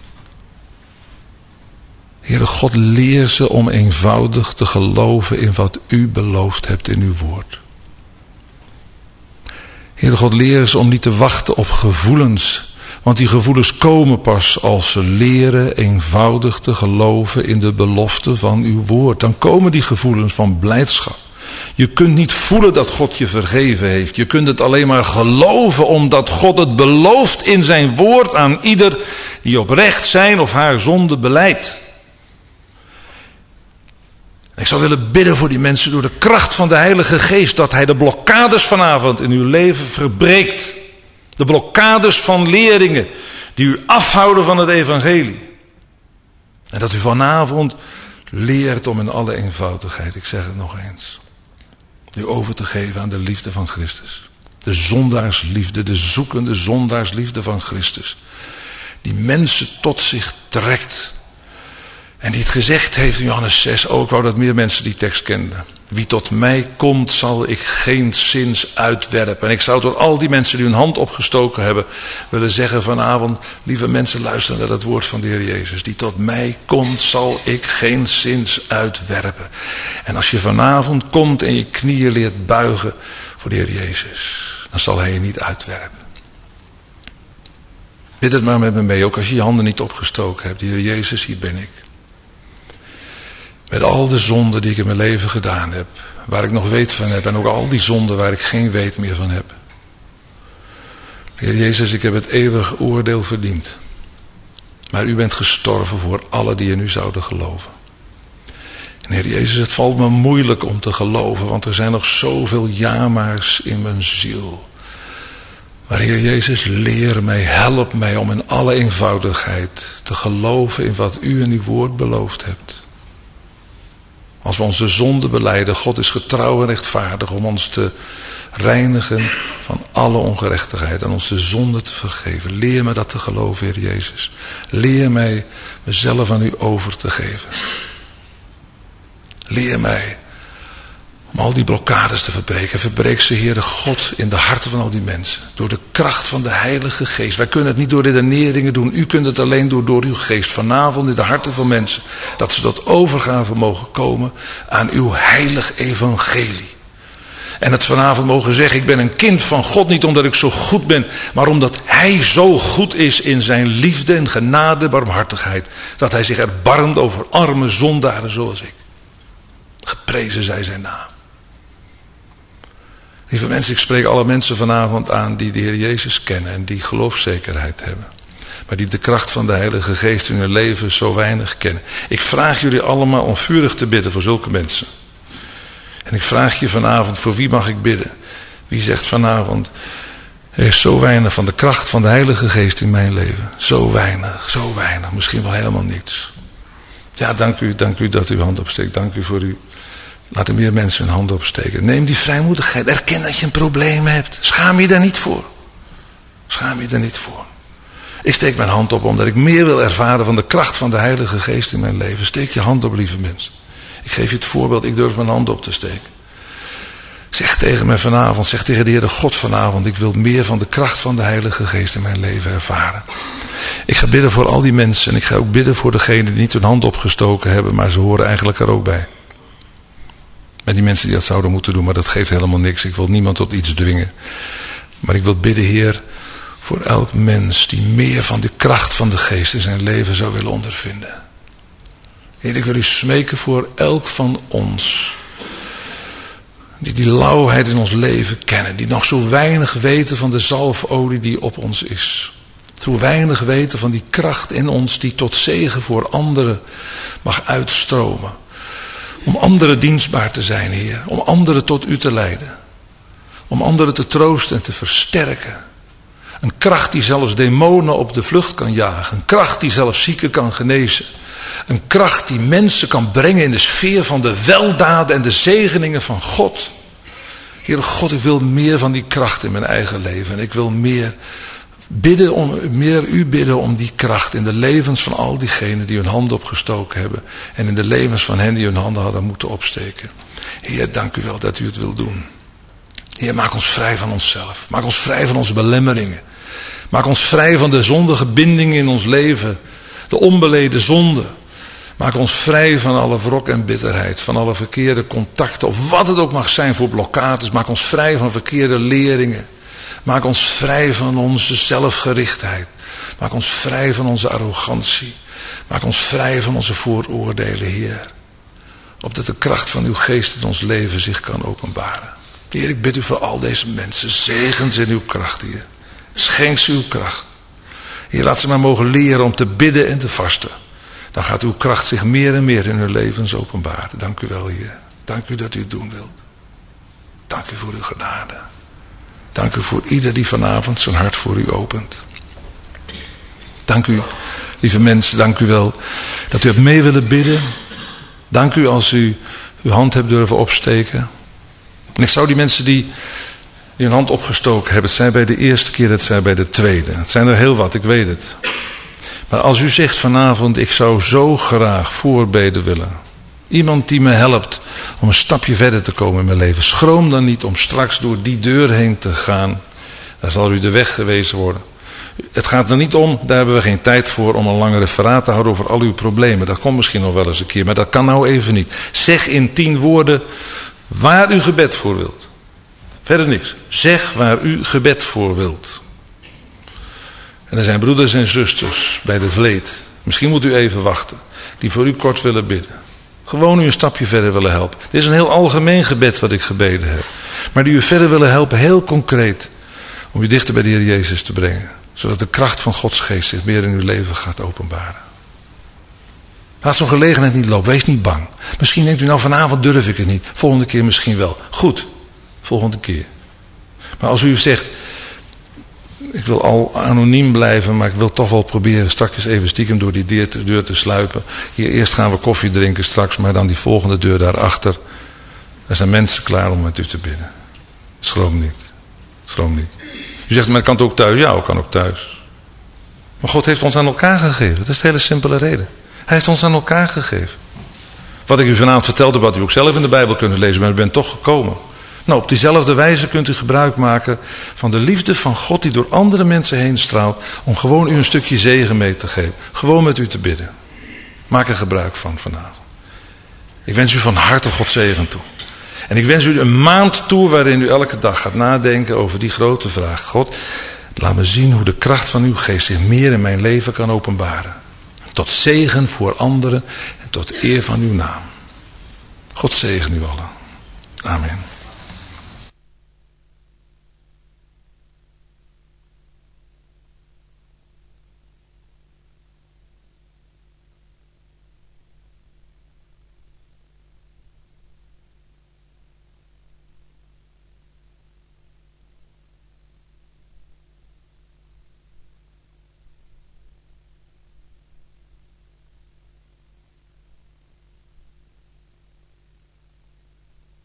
Heere God, leer ze om eenvoudig te geloven in wat u beloofd hebt in uw woord. Heere God, leer ze om niet te wachten op gevoelens. Want die gevoelens komen pas als ze leren eenvoudig te geloven in de belofte van uw woord. Dan komen die gevoelens van blijdschap. Je kunt niet voelen dat God je vergeven heeft. Je kunt het alleen maar geloven omdat God het belooft in zijn woord aan ieder die oprecht zijn of haar zonde belijdt. Ik zou willen bidden voor die mensen door de kracht van de Heilige Geest. Dat hij de blokkades vanavond in uw leven verbreekt. De blokkades van leringen die u afhouden van het evangelie. En dat u vanavond leert om in alle eenvoudigheid, ik zeg het nog eens, u over te geven aan de liefde van Christus. De zondaarsliefde, de zoekende zondaarsliefde van Christus. Die mensen tot zich trekt. En die het gezegd heeft in Johannes 6, ik wou dat meer mensen die tekst kenden. Wie tot mij komt, zal ik geenszins uitwerpen. En ik zou tot al die mensen die hun hand opgestoken hebben willen zeggen vanavond, lieve mensen, luisteren naar het woord van de Heer Jezus. Die tot mij komt, zal ik geenszins uitwerpen. En als je vanavond komt en je knieën leert buigen voor de Heer Jezus, dan zal hij je niet uitwerpen. Bid het maar met me mee, ook als je je handen niet opgestoken hebt. De Heer Jezus, hier ben ik. Met al de zonden die ik in mijn leven gedaan heb. Waar ik nog weet van heb. En ook al die zonden waar ik geen weet meer van heb. Heer Jezus, ik heb het eeuwige oordeel verdiend. Maar u bent gestorven voor alle die in u zouden geloven. En Heer Jezus, het valt me moeilijk om te geloven. Want er zijn nog zoveel jamaars in mijn ziel. Maar Heer Jezus, leer mij, help mij om in alle eenvoudigheid te geloven in wat u in uw woord beloofd hebt. Als we onze zonde belijden, God is getrouw en rechtvaardig om ons te reinigen van alle ongerechtigheid en ons de zonde te vergeven. Leer me dat te geloven, Heer Jezus. Leer mij mezelf aan u over te geven. Leer mij om al die blokkades te verbreken. Verbreek ze, Heere God, in de harten van al die mensen. Door de kracht van de Heilige Geest. Wij kunnen het niet door redeneringen doen. U kunt het alleen door uw geest. Vanavond in de harten van mensen. Dat ze tot overgave mogen komen aan uw heilig evangelie. En het vanavond mogen zeggen, ik ben een kind van God. Niet omdat ik zo goed ben, maar omdat hij zo goed is in zijn liefde en genade, barmhartigheid. Dat hij zich erbarmt over arme zondaren zoals ik. Geprezen zij zijn naam. Lieve mensen, ik spreek alle mensen vanavond aan die de Heer Jezus kennen en die geloofszekerheid hebben. maar die de kracht van de Heilige Geest in hun leven zo weinig kennen. Ik vraag jullie allemaal om vurig te bidden voor zulke mensen. En ik vraag je vanavond, voor wie mag ik bidden? Wie zegt vanavond, er is zo weinig van de kracht van de Heilige Geest in mijn leven. Zo weinig, misschien wel helemaal niets. Ja, dank u dat u uw hand opsteekt. Dank u voor u. Laten meer mensen hun hand opsteken. Neem die vrijmoedigheid. Erken dat je een probleem hebt. Schaam je daar niet voor. Schaam je daar niet voor. Ik steek mijn hand op omdat ik meer wil ervaren van de kracht van de Heilige Geest in mijn leven. Steek je hand op, lieve mensen. Ik geef je het voorbeeld, ik durf mijn hand op te steken. Zeg tegen mij vanavond, zeg tegen de Heere God vanavond, ik wil meer van de kracht van de Heilige Geest in mijn leven ervaren. Ik ga bidden voor al die mensen en ik ga ook bidden voor degenen die niet hun hand opgestoken hebben, maar ze horen eigenlijk er ook bij. Met die mensen die dat zouden moeten doen, maar dat geeft helemaal niks. Ik wil niemand tot iets dwingen. Maar ik wil bidden, Heer, voor elk mens die meer van de kracht van de Geest in zijn leven zou willen ondervinden. Heer, ik wil u smeken voor elk van ons. Die lauwheid in ons leven kennen. Die nog zo weinig weten van de zalfolie die op ons is. Zo weinig weten van die kracht in ons die tot zegen voor anderen mag uitstromen. Om anderen dienstbaar te zijn, Heer. Om anderen tot u te leiden. Om anderen te troosten en te versterken. Een kracht die zelfs demonen op de vlucht kan jagen. Een kracht die zelfs zieken kan genezen. Een kracht die mensen kan brengen in de sfeer van de weldaden en de zegeningen van God. Heere God, ik wil meer van die kracht in mijn eigen leven. En ik wil meer u bidden om die kracht in de levens van al diegenen die hun hand opgestoken hebben. En in de levens van hen die hun handen hadden moeten opsteken. Heer, dank u wel dat u het wil doen. Heer, maak ons vrij van onszelf. Maak ons vrij van onze belemmeringen. Maak ons vrij van de zondige bindingen in ons leven. De onbeleden zonde. Maak ons vrij van alle wrok en bitterheid. Van alle verkeerde contacten. Of wat het ook mag zijn voor blokkades. Maak ons vrij van verkeerde leringen. Maak ons vrij van onze zelfgerichtheid. Maak ons vrij van onze arrogantie. Maak ons vrij van onze vooroordelen, Heer. Opdat de kracht van uw geest in ons leven zich kan openbaren. Heer, ik bid u voor al deze mensen. Zegen ze in uw kracht, Heer. Schenk ze uw kracht. Heer, laat ze maar mogen leren om te bidden en te vasten. Dan gaat uw kracht zich meer en meer in hun levens openbaren. Dank u wel, Heer. Dank u dat u het doen wilt. Dank u voor uw genade. Dank u voor ieder die vanavond zijn hart voor u opent. Dank u, lieve mensen, dank u wel dat u hebt mee willen bidden. Dank u als u uw hand hebt durven opsteken. En ik zou die mensen die hun hand opgestoken hebben, het zijn bij de eerste keer, het zijn bij de tweede. Het zijn er heel wat, ik weet het. Maar als u zegt vanavond, ik zou zo graag voorbeden willen. Iemand die me helpt om een stapje verder te komen in mijn leven. Schroom dan niet om straks door die deur heen te gaan. Daar zal u de weg gewezen worden. Het gaat er niet om, daar hebben we geen tijd voor, om een lang referaat te houden over al uw problemen. Dat komt misschien nog wel eens een keer, maar dat kan nou even niet. Zeg in 10 woorden waar u gebed voor wilt. Verder niks. Zeg waar u gebed voor wilt. En er zijn broeders en zusters bij de vleet. Misschien moet u even wachten. Die voor u kort willen bidden. Gewoon u een stapje verder willen helpen. Dit is een heel algemeen gebed wat ik gebeden heb. Maar die u verder willen helpen, heel concreet. Om u dichter bij de Heer Jezus te brengen. Zodat de kracht van Gods geest zich meer in uw leven gaat openbaren. Laat zo'n gelegenheid niet lopen. Wees niet bang. Misschien denkt u, nou vanavond durf ik het niet. Volgende keer misschien wel. Goed. Volgende keer. Maar als u zegt, ik wil al anoniem blijven, maar ik wil toch wel proberen straks even stiekem door die deur te sluipen. Hier eerst gaan we koffie drinken straks, maar dan die volgende deur daarachter. Er zijn mensen klaar om met u te bidden. Schroom niet. Schroom niet. U zegt, maar ik kan het ook thuis. Ja, ik kan ook thuis. Maar God heeft ons aan elkaar gegeven. Dat is de hele simpele reden. Hij heeft ons aan elkaar gegeven. Wat ik u vanavond vertelde, wat u ook zelf in de Bijbel kunt lezen, maar u bent toch gekomen. Nou, op diezelfde wijze kunt u gebruik maken van de liefde van God die door andere mensen heen straalt, om gewoon u een stukje zegen mee te geven. Gewoon met u te bidden. Maak er gebruik van vanavond. Ik wens u van harte Gods zegen toe. En ik wens u een maand toe waarin u elke dag gaat nadenken over die grote vraag. God, laat me zien hoe de kracht van uw geest zich meer in mijn leven kan openbaren. Tot zegen voor anderen en tot eer van uw naam. God zegen u allen. Amen.